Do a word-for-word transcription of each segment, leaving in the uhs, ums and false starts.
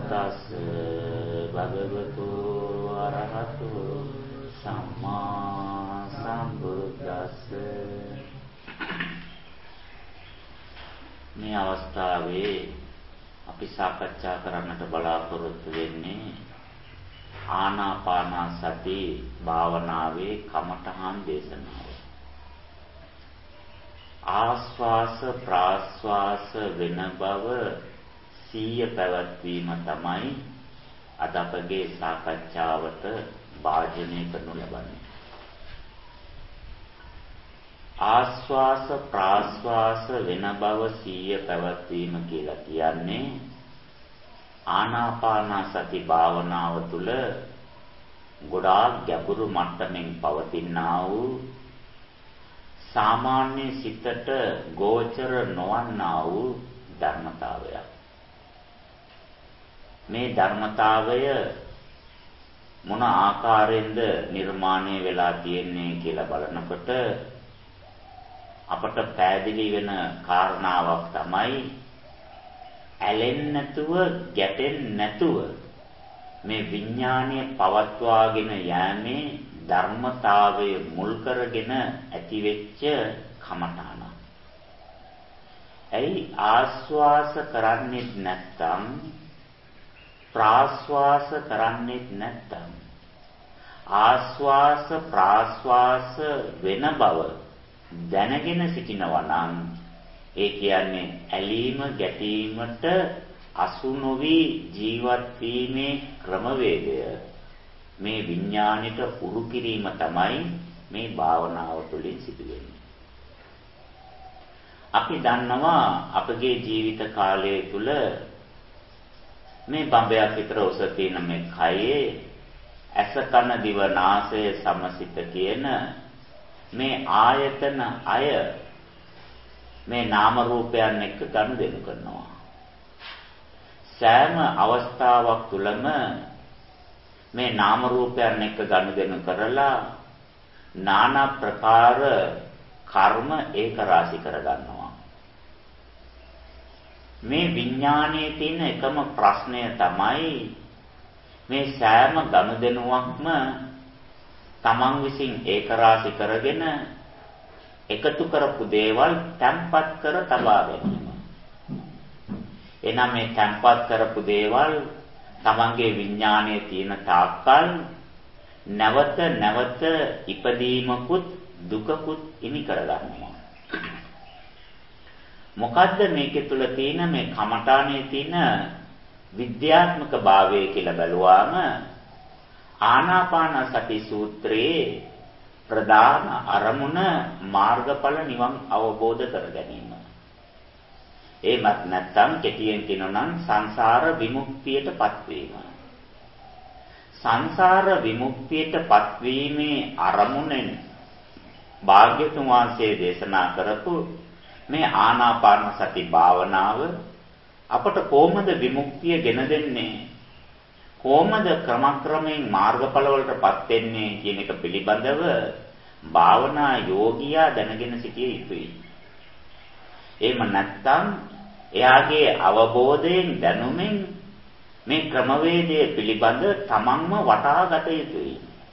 තස් භගවතු අරහතු සම්මා සම්බුද්දස්ස. මේ අවස්ථාවේ අපි සාකච්ඡා කරන්නට බලාපොරොත්තු වෙන්නේ ආනාපාන සති භාවනාවේ කමඨහන් දේශනාව. ආස්වාස ප්‍රාස්වාස වෙන බව සිහිය පැවැත්වීම තමයි අද අපගේ සාකච්ඡාවට භාජනය කරනු ලබන්නේ. ආස්වාස ප්‍රාස්වාස වෙන බව සිහිය පැවැත්වීම කියලා කියන්නේ ආනාපාන සති භාවනාව තුළ ගොඩාක් ගැඹුරු මට්ටමින් පවතිනා වූ සාමාන්‍ය සිතට ගෝචර නොවන්නා වූ ධර්මතාවයක්. මේ ධර්මතාවය මොන ආකාරයෙන්ද නිර්මාණය වෙලා තියෙන්නේ කියලා බලනකොට අපට පැහැදිලි වෙන කාරණාවක් තමයි ඇලෙන්නේ නැතුව ගැටෙන්නේ නැතුව මේ විඥානය පවත්වාගෙන යෑමේ ධර්මතාවය මුල් කරගෙන ඇතිවෙච්ච කමඨාන. ඇයි ආස්වාස කරන්නේ නැත්නම් ප්‍රාස්වාස කරන්නේ නැත්නම් ආස්වාස ප්‍රාස්වාස වෙන බව දැනගෙන සිටිනවා නම් ඒ කියන්නේ ඇලීම ගැටීමට අසු නොවි ජීවත් වීමේ ක්‍රමවේදය මේ විඥාණයට උරු කිරීම තමයි මේ භාවනාව තුළින් සිදුවෙන්නේ. අපි දන්නවා අපගේ ජීවිත කාලය තුළ මේ බඹයක් විතර උස තියෙන මේ කයේ ඇස කන දිව නාසය සමසිත කියන මේ ආයතන අය මේ නාම රූපයන් එක්ක ගනුදෙනු කරනවා. සෑම අවස්ථාවක් තුළම මේ නාම රූපයන් එක්ක ගනුදෙනු කරලා নানা ප්‍රකාර කර්ම ඒක රාශි කරගන්නවා. මේ විඥානයේ තියෙන එකම ප්‍රශ්නය තමයි මේ සෑම ගනුදෙනුවක්ම තමන් විසින් ඒක රාශි කරගෙන එකතු කරපු දේවල් තැම්පත් කර තබා ගැනීම. එනම් මේ තැම්පත් කරපු දේවල් තමන්ගේ විඥානයේ තියෙන තාක්කල් නැවත නැවත ඉපදීමකුත් දුකකුත් ඉනි කරගන්නවා. මොකද්ද මේකේ තුල තියෙන මේ කමඨානේ තියෙන විද්‍යාත්මක භාවය කියලා බැලුවාම ආනාපාන සති සූත්‍රයේ ප්‍රධාන අරමුණ මාර්ගඵල නිවන් අවබෝධ කර ගැනීම. එහෙමත් නැත්නම් කෙටියෙන් කියනවා නම් සංසාර විමුක්තියටපත් වීම. සංසාර විමුක්තියටපත් වීමේ අරමුණෙන් භාග්‍යතුන් වහන්සේ දේශනා කරපු මේ ආනාපාන සති භාවනාව අපට කොහොමද විමුක්තිය ගෙන දෙන්නේ? කොහොමද ක්‍රමක්‍රමයෙන් මාර්ගඵල වලටපත් වෙන්නේ කියන එක පිළිබඳව භාවනා යෝගියා දැනගෙන සිටිය යුතුයි. එහෙම නැත්නම් එයාගේ අවබෝධයෙන් දැනුමින් මේ ක්‍රමවේදය පිළිබඳ තමන්ම වටහා ගත යුතුයි.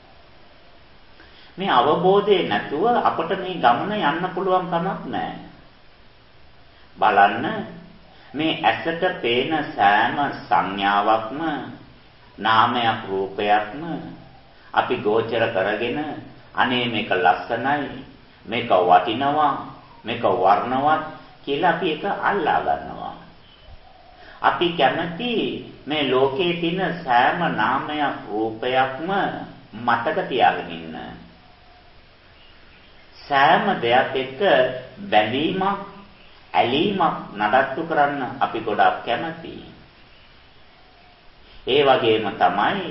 මේ අවබෝධය නැතුව අපට මේ ගමන යන්න පුළුවන් කමක් නැහැ. බලන්න මේ ඇසට පේන සෑම සංඥාවක්ම නාමයක් රූපයක්ම අපි ගෝචර කරගෙන අනේ මේක ලස්සනයි මේක වටිනවා මේක වර්ණවත් කියලා අපි ඒක අල්ලා ගන්නවා. අපි කැමති මේ ලෝකයේ තියෙන සෑම නාමයක් රූපයක්ම මතක තියාගෙන ඉන්න. සෑම දෙයක් එක්ක බැඳීමක් ඇලීමක් නඩත්තු කරන්න අපි ගොඩක් කැමතියි. ඒ වගේම තමයි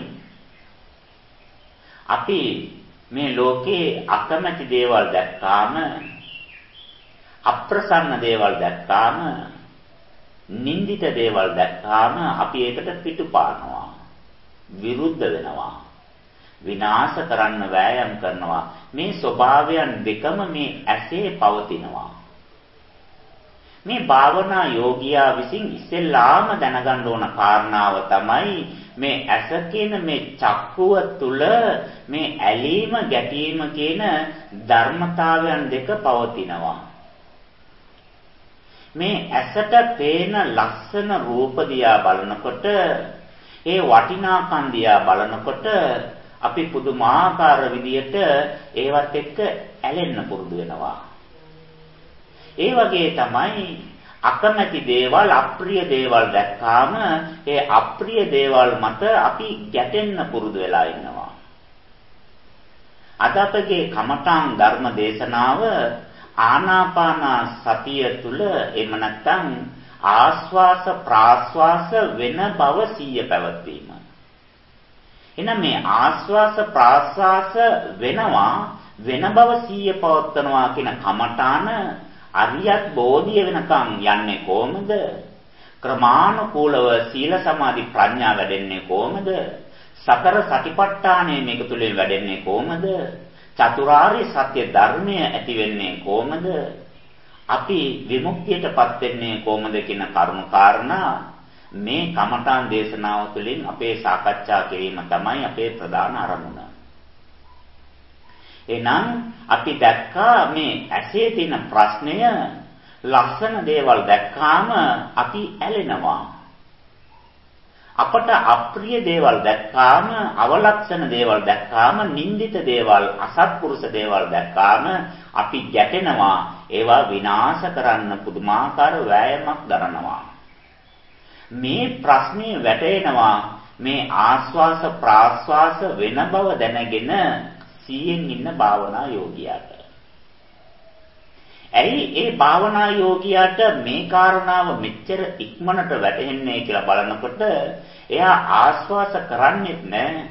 අපි මේ ලෝකේ අකමැති දේවල් දැක්කාම අප්‍රසන්න දේවල් දැක්කාම නින්දිත දේවල් දැක්කාම අපි ඒකට පිටුපානවා විරුද්ධ වෙනවා විනාශ කරන්න වෑයම් කරනවා. මේ ස්වභාවයන් දෙකම මේ ඇසේ පවතිනවා. මේ භාවනා යෝගියා විසින් ඉස්සෙල්ලාම දැනගන්න ඕන කාරණාව තමයි මේ ඇස කියන මේ චක්කුව තුල මේ ඇලීම ගැටීම කියන ධර්මතාවයන් දෙක පවතිනවා. මේ ඇසට පේන ලස්සන රූප දිහා බලනකොට ඒ වටිනාකම් දිහා බලනකොට අපි පුදුමාකාර විදියට ඒවත් එක්ක ඇලෙන්න පුරුදු වෙනවා. ඒ වගේ තමයි අකමැති දේවල් අප්‍රිය දේවල් දැක්කාම ඒ අප්‍රිය දේවල් මත අපි ගැටෙන්න පුරුදු වෙලා ඉන්නවා. අද අපගේ කමඨාන් ධර්ම දේශනාව ආනාපාන සතිය තුල එහෙම නැත්නම් ආස්වාස ප්‍රාස්වාස වෙන බව සිහිය පැවැත්වීම. එහෙනම් මේ ආස්වාස ප්‍රාස්වාස වෙනවා වෙන බව සිහිය පවත්වනවා කියන කමඨාන අරියත් බෝධිය වෙනකම් යන්නේ කොහොමද? ක්‍රමානුකූලව සීල සමාධි ප්‍රඥා වැඩෙන්නේ කොහොමද? සතර සතිපට්ඨානය මේක තුලින් වැඩෙන්නේ කොහොමද? චතුරාර්ය සත්‍ය ධර්මය ඇති වෙන්නේ කොහොමද? අපි විමුක්තියටපත් වෙන්නේ කොහොමද කියන කරුණු කාරණා මේ කමඨාන් දේශනාව තුළින් අපේ සාකච්ඡා කිරීම තමයි අපේ ප්‍රධාන අරමුණ. එහෙනම් අපි දැක්කා මේ ඇසේ තියෙන ප්‍රශ්නය ලස්සන දේවල් දැක්කාම අපි ඇලෙනවා. අපට අප්‍රිය දේවල් දැක්කාම අවලක්ෂණ දේවල් දැක්කාම නින්දිත දේවල් අසත්පුරුෂ දේවල් දැක්කාම අපි ගැටෙනවා. ඒවා විනාශ කරන්න පුදුමාකාර වෑයමක් දරනවා. මේ ප්‍රශ්නේ වැටෙනවා මේ ආස්වාස ප්‍රාස්වාස වෙන බව දැනගෙන සියෙන් ඉන්න භාවනා යෝගියාට. ඇයි ඒ භාවනා යෝගියාට මේ කාරණාව මෙච්චර ඉක්මනට වැටහෙන්නේ කියලා බලනකොට එයා ආස්වාස කරන්නේත් නැහැ.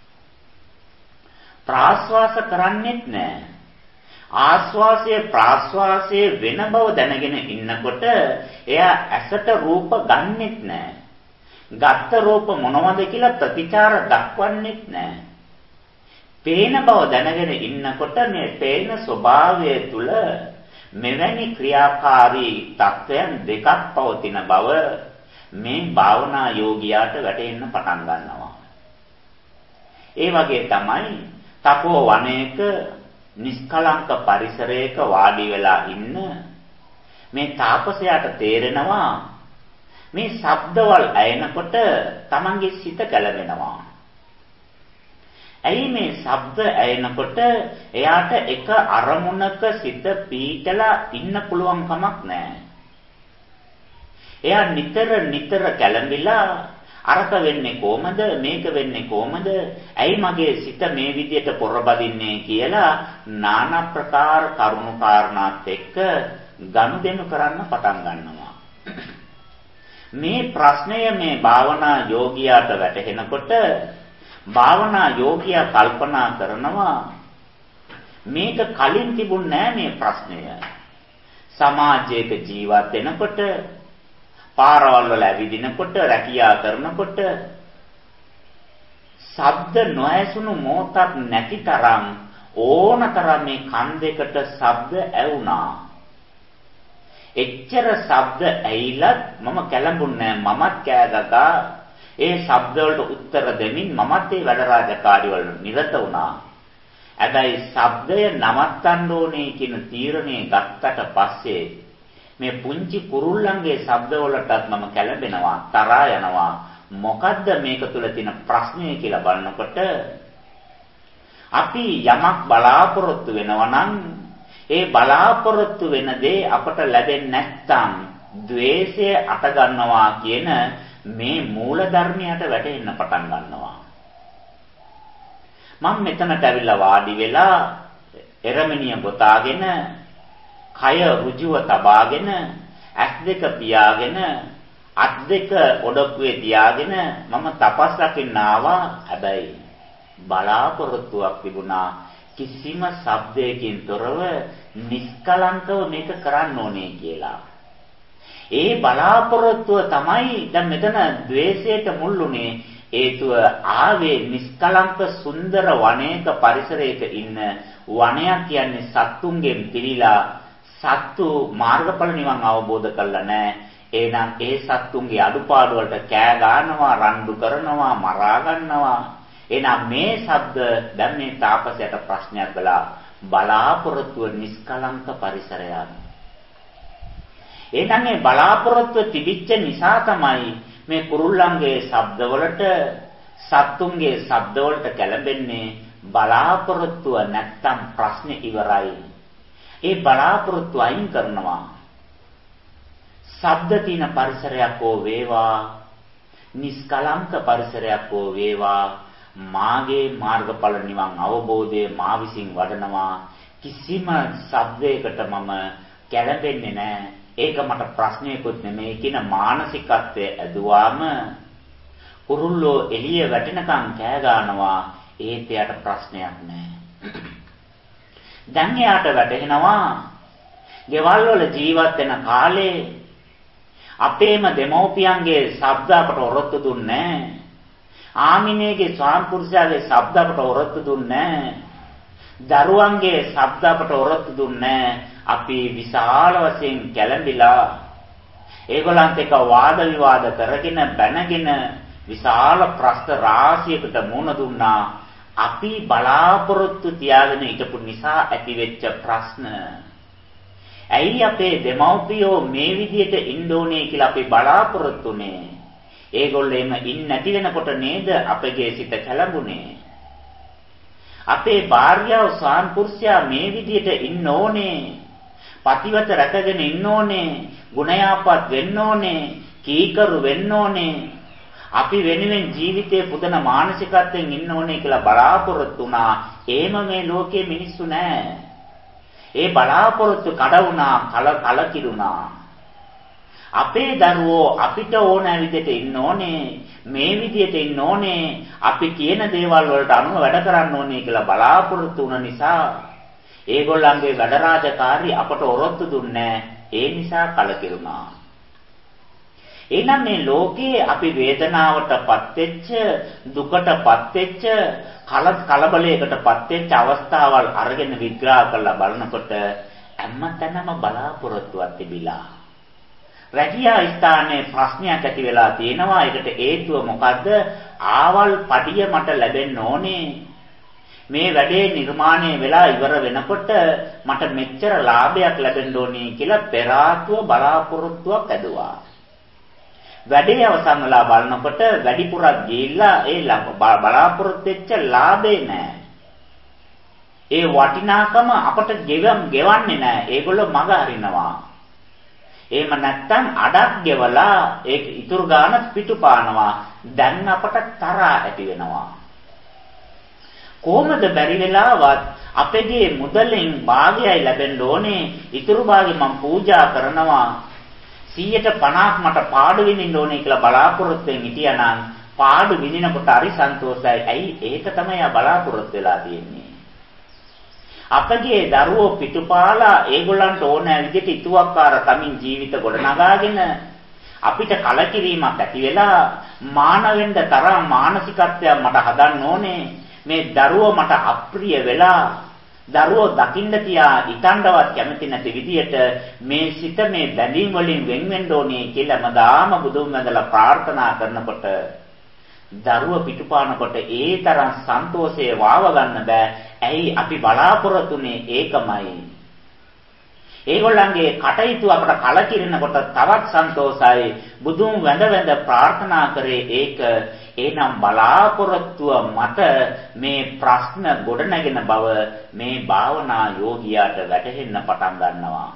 ප්‍රාස්වාස කරන්නේත් නැහැ. ආස්වාසයේ ප්‍රාස්වාසයේ වෙන බව දැනගෙන ඉන්නකොට එයා ඇසට රූප ගන්නෙත් නැහැ. ගත්ත රූප මොනවද කියලා ප්‍රතිචාර දක්වන්නෙත් නැහැ. පේන බව දැනගෙන ඉන්නකොට මේ පේන ස්වභාවය තුල මෙවැනි ක්‍රියාකාරී තත්ත්වයන් දෙකක් පවතින බව මේ භාවනා යෝගියාට වැටෙන්න පටන් ගන්නවා. ඒ වගේ තමයි තපෝ වනයේක නිෂ්කලංක පරිසරයක වාඩි වෙලා ඉන්න මේ තාපසයාට තේරෙනවා මේ ශබ්දවල් ඇයෙනකොට Tamange සිත කැළඹෙනවා. ඇයි මේ ශබ්ද ඇයෙනකොට එයාට එක අරමුණක සිත පීඩලා ඉන්න පුළුවන් කමක් නැහැ. එයා නිතර නිතර කැළඹිලා අරක වෙන්නේ කොහමද මේක වෙන්නේ කොහමද ඇයි මගේ සිත මේ විදියට පොරබදින්නේ කියලා নানা ප්‍රකාර කරුණු කාරණාත් එක්ක ගනුදෙනු කරන්න පටන් ගන්නවා. මේ ප්‍රශ්නය මේ භාවනා යෝගියාට වැටහෙනකොට භාවනා යෝගියා කල්පනා කරනවා මේක කලින් තිබුණ නෑ මේ ප්‍රශ්නය. සමාජයක ජීවත් වෙනකොට පාරවල් වල ඇවිදිනකොට රැකියා කරනකොට ශබ්ද නොඇසුණු මොහොතක් නැති තරම් ඕනතරම් මේ කන් දෙකට ශබ්ද ඇවුනා. එච්චර ශබ්ද ඇයිලත් මම කැළඹුන්නේ නෑ. මමත් කෑගගා ඒ ශබ්ද වලට උත්තර දෙමින් මමත් ඒ වැඩ රාජකාරි වල නිරත වුණා. හැබැයි ශබ්දය නවත්තන්න ඕනේ කියන තීරණය ගත්තට පස්සේ මේ පුංචි කුරුල්ලන්ගේ ශබ්ද වලටත් මම කැළඹෙනවා, තරහා යනවා. මොකද්ද මේක තුල තියෙන ප්‍රශ්නය කියලා බලනකොට අපි යමක් බලාපොරොත්තු වෙනවා නම් ඒ බලාපොරොත්තු වෙන දේ අපට ලැබෙන්නේ නැත්නම් ද්වේෂය අට ගන්නවා කියන මේ මූල ධර්මයට වැටෙන්න පටන් ගන්නවා. මම මෙතනට ඇවිල්ලා වාඩි වෙලා එරමිනිය ගොතාගෙන කය ඍජුව තබාගෙන ඇස් දෙක පියාගෙන අත් දෙක ඔඩොක්කුවේ තියාගෙන මම තපස් රකින්න ආවා. හැබැයි බලාපොරොත්තුවක් තිබුණා කිසිම ශබ්දයකින් තොරව නිෂ්කලංකව මේක කරන්න ඕනේ කියලා. ඒ බලාපොරොත්තුව තමයි දැන් මෙතන ද්වේෂයට මුල්ුනේ. හේතුව ආවේ නිෂ්කලංක සුන්දර වනයේක පරිසරයක ඉන්න වනයක් කියන්නේ සත්තුන්ගෙන් පිරීලා සත්තු මාර්ගඵල නිවන් අවබෝධ කරලා නැහැ. එහෙනම් ඒ සත්තුන්ගේ අඩුපාඩු වලට කෑ ගන්නවා, රණ්ඩු කරනවා, මරා ගන්නවා. එහෙනම් මේ ශබ්ද දැන් මේ තාපසයට ප්‍රශ්නයක් කළා. බලාපොරොත්තුව නිස්කලංක පරිසරයක්. එහෙනම් මේ බලාපොරොත්තුව තිබිච්ච නිසා තමයි මේ කුරුල්ලන්ගේ ශබ්දවලට, සත්තුන්ගේ ශබ්දවලට කැළඹෙන්නේ. බලාපොරොත්තුව නැත්තම් ප්‍රශ්නේ ඉවරයි. ඒ බලාපොරොත්තු අයින් කරනවා. ශබ්ද තියෙන පරිසරයක් හෝ වේවා, නිස්කලංක පරිසරයක් හෝ වේවා, මාගේ මාර්ගඵල නිවන් අවබෝධය මා විසින් වඩනවා. කිසිම ශබ්දයකට මම කැළඹෙන්නේ නැහැ. ඒක මට ප්‍රශ්නයකුත් නෙමෙයි කියන මානසිකත්වය ඇදුවාම කුරුල්ලෝ එළිය වැටෙනකන් කෑ ගන්නවා. ඒත් එයාට ප්‍රශ්නයක් නැහැ. දැන් එයාට වැටහෙනවා ගෙවල් වල ජීවත් වෙන කාලේ අපේම දෙමෝපියන්ගේ ශබ්ද අපට ඔරොත්තු දුන්නේ නැහැ. ආමිනේගේ ස්වාමිපුරුෂයාගේ ශබ්ද අපට ඔරොත්තු දුන්නේ නැහැ. දරුවන්ගේ ශබ්ද අපට ඔරොත්තු දුන්නේ නැහැ. අපි විශාල වශයෙන් කැළඹිලා ඒගොල්ලන්ට එක වාද විවාද කරගෙන බැනගෙන විශාල ප්‍රශ්න රාශියකට මුහුණ දුන්නා. අපි බලාපොරොත්තු තියාගෙන හිටපු නිසා ඇතිවෙච්ච ප්‍රශ්න. ඇයි අපේ දෙමව්පියෝ මේ විදිහට ඉන්න ඕනේ කියලා අපි බලාපොරොත්තුනේ. ඒගොල්ලෝ එම ඉන්නේ නැති වෙනකොට නේද අපගේ සිත කැළඹුණේ. අපේ භාර්යාව ස්වාමිපුරුෂයා මේ විදිහට ඉන්න ඕනේ. පතිවත රැකගෙන ඉන්න ඕනේ. ගුණයාපත් වෙන්න ඕනේ. කීකරු වෙන්න ඕනේ. අපි වෙනුවෙන් ජීවිතේ පුදන මානසිකත්වයෙන් ඉන්න ඕනේ කියලා බලාපොරොත්තු වුණා. එහෙම මේ ලෝකයේ මිනිස්සු නැහැ. ඒ බලාපොරොත්තු කඩ වුණා, කල කලකිරුණා. අපේ දරුවෝ අපිට ඕන විදිහට ඉන්න ඕනේ, මේ විදිහට ඉන්න ඕනේ, අපි කියන දේවල් වලට අනුව වැඩ කරන්න ඕනේ කියලා බලාපොරොත්තු වුණ නිසා ඒගොල්ලන්ගේ වැඩ රාජකාරී අපට ඔරොත්තු දුන්නේ ඒ නිසා කලකිරුණා. එහෙනම් මේ ලෝකේ අපි වේදනාවටපත් වෙච්ච, දුකටපත් වෙච්ච, කලබලයකටපත් වෙච්ච අවස්ථාවල් අරගෙන විග්‍රහ කරලා බලනකොට හැමතැනම බලාපොරොත්තුවක් තිබිලා. රැකියා ස්ථානයේ ප්‍රශ්නයක් ඇති වෙලා තියෙනවා. ඒකට හේතුව මොකද්ද? ආවල් පඩිය මට ලැබෙන්න ඕනේ. මේ වැඩේ නිර්මාණය වෙලා ඉවර වෙනකොට මට මෙච්චර ලාභයක් ලැබෙන්න ඕනේ කියලා පෙර ආත්ව බලාපොරොත්තුවක් ඇදුවා. වැඩේ අවසන් වෙලා බලනකොට වැඩිපුරක් ගිහිල්ලා ඒ බලාපොරොත්තු වෙච්ච ලාභේ නැහැ. ඒ වටිනාකම අපට ගෙවම් ගෙවන්නේ නැහැ. ඒගොල්ලෝ මග හරිනවා. එහෙම නැත්නම් අඩක් ගෙවලා ඒක ඉතුරු ගාන පිටුපානවා. දැන් අපට තරහා ඇති වෙනවා. කොහොමද බැරි වෙලාවත් අපගේ මුදලෙන් භාගයයි ලැබෙන්න ඕනේ. ඉතුරු භාගෙ මම පූජා කරනවා. සීයට පනහක් මට පාඩු විඳින්න ඕනේ කියලා බලාපොරොත්තුෙන් හිටියානම් පාඩු විඳිනකොට හරි සන්තෝෂයි. ඇයි? ඒක තමයි ආ බලාපොරොත්තු වෙලා තියෙන්නේ. අපගේ දරුවෝ පිටුපාලා ඒගොල්ලන්ට ඕන විදිහට ඉතුවක්කාර කමින් ජීවිත ගොඩනගාගෙන අපිට කලකිරීමක් ඇති වෙලා මාන වෙන්න තරම් මානසිකත්වයක් මට හදන්න ඕනේ. මේ දරුවෝ මට අප්‍රිය වෙලා දරුවෝ දකින්න තියා ඉතණ්ඩවත් කැමති නැති විදියට මේ සිත මේ බැඳීම් වලින් වෙන් වෙන්න ඕනේ කියලා මදාම බුදුන් වහන්සේලා ප්‍රාර්ථනා කරනකොට දරුව පිටුපානකොට ඒ තරම් සන්තෝෂයේ වාව ගන්න බෑ. ඇයි? අපි බලාපොරොත්තුනේ ඒකමයි. ඒගොල්ලන්ගේ කටයුතු අපට කලකිරෙනකොට තවත් සන්තෝෂයි. බුදුන් වැඳ වැඳ ප්‍රාර්ථනා කරේ ඒක. එනම් බලාපොරොත්තුව මත මේ ප්‍රශ්න ගොඩනැගෙන බව මේ භාවනා යෝගියාට වැටහෙන්න පටන් ගන්නවා.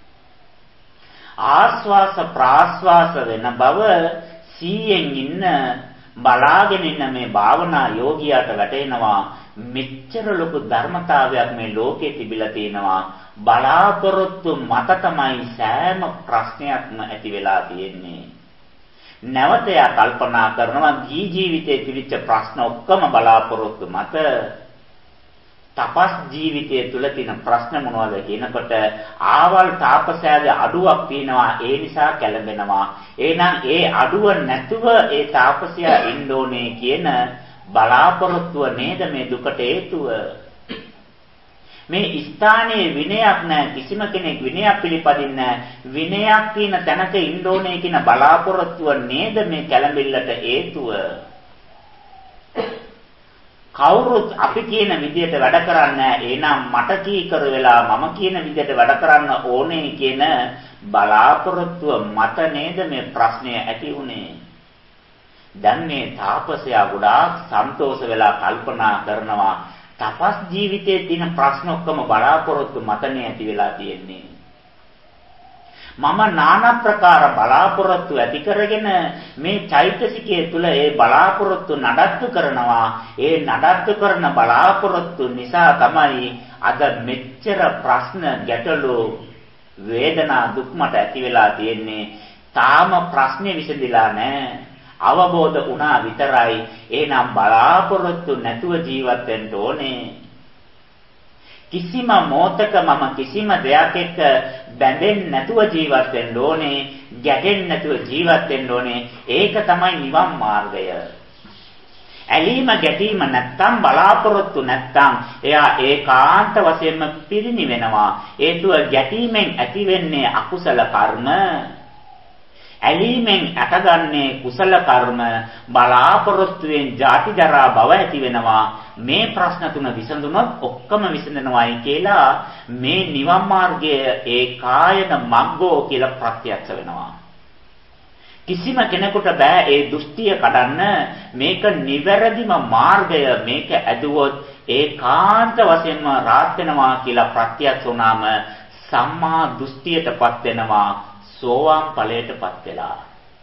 ආස්වාස ප්‍රාස්වාස වෙන බව සීයෙන් ඉන්න බලාගෙන ඉන්න මේ භාවනා යෝගියාට වැටෙනවා. මෙච්චර ලොකු ධර්මතාවයක් මේ ලෝකේ තිබිලා තියෙනවා. බලාපොරොත්තු මත තමයි සෑම ප්‍රශ්නයක්ම ඇති වෙලා තියෙන්නේ. නැවත යා කල්පනා කරනවා දී ජීවිතයේ තිබිච්ච ප්‍රශ්න ඔක්කොම බලාපොරොත්තු මත. තපස් ජීවිතය තුළ තියෙන ප්‍රශ්න මොනවද කියනකොට ආවල් තාපසයාගේ අඩුවක් තියෙනවා. ඒ නිසා කැළඹෙනවා. එහෙනම් ඒ අඩුව නැතුව ඒ තාපසයා ඉන්න ඕනේ කියන බලාපොරොත්තුව නේද මේ දුකට හේතුව. මේ ස්ථානයේ විනයක් නැහැ. කිසිම කෙනෙක් විනයක් පිළිපදින්නේ නැහැ. විනයක් කියන තැනක ඉන්න ඕනේ කියන බලාපොරොත්තුව නේද මේ කැළඹිල්ලට හේතුව. කවුරුත් අපි කියන විදිහට වැඩ කරන්නේ එහෙනම් මට කීකර වෙලා මම කියන විදිහට වැඩ කරන්න ඕනේ කියන බලාපොරොත්තුව මත නේද මේ ප්‍රශ්නය ඇති වුනේ. දැන් මේ තාපසයා ගොඩාක් සන්තෝෂ වෙලා කල්පනා කරනවා තපස් ජීවිතයේ තියෙන ප්‍රශ්න ඔක්කොම බලාපොරොත්තු මතනේ ඇති වෙලා තියෙන්නේ. මම নানা ප්‍රකාර බලාපොරොත්තු ඇති කරගෙන මේ චෛතසිකයේ තුල ඒ බලාපොරොත්තු නඩත්තු කරනවා. ඒ නඩත්තු කරන බලාපොරොත්තු නිසා තමයි අද මෙච්චර ප්‍රශ්න ගැටලු වේදනා දුක් මට ඇති වෙලා තියෙන්නේ. තාම ප්‍රශ්නේ විසඳිලා නැහැ. අවබෝධ වුණා විතරයි. එහෙනම් බලාපොරොත්තු නැතුව ජීවත් වෙන්න ඕනේ. කිසිම මොහතක මම කිසිම දෙයක් එක්ක බැඳෙන්නේ නැතුව ජීවත් වෙන්න ඕනේ. ගැටෙන්නේ නැතුව ජීවත් වෙන්න ඕනේ. ඒක තමයි නිවන් මාර්ගය. ඇලීම ගැටීම නැත්තම් බලාපොරොත්තු නැත්තම් එයා ඒකාන්ත වශයෙන්ම පිරිනිවෙනවා. හේතුව ගැටීමෙන් ඇතිවෙන්නේ අකුසල කර්ම. ඇලීමෙන් ඇටගන්නේ කුසල කර්ම. බලාපොරොත්තුෙන් ජාති ජරා භව ඇති වෙනවා. මේ ප්‍රශ්න තුන විසඳුනොත් ඔක්කොම විසඳනවායි කියලා මේ නිවන් මාර්ගයේ ඒකායන මග්ගෝ කියලා ප්‍රත්‍යක්ෂ වෙනවා. කිසිම කෙනෙකුට බෑ ඒ දෘෂ්ටිය කඩන්න. මේක නිවැරදිම මාර්ගය. මේක ඇදුවොත් ඒකාන්ත වශයෙන්ම රාත් වෙනවා කියලා ප්‍රත්‍යක්ෂ වුණාම සම්මා දෘෂ්ටියටපත් වෙනවා. සෝවාන් ඵලයටපත් වෙලා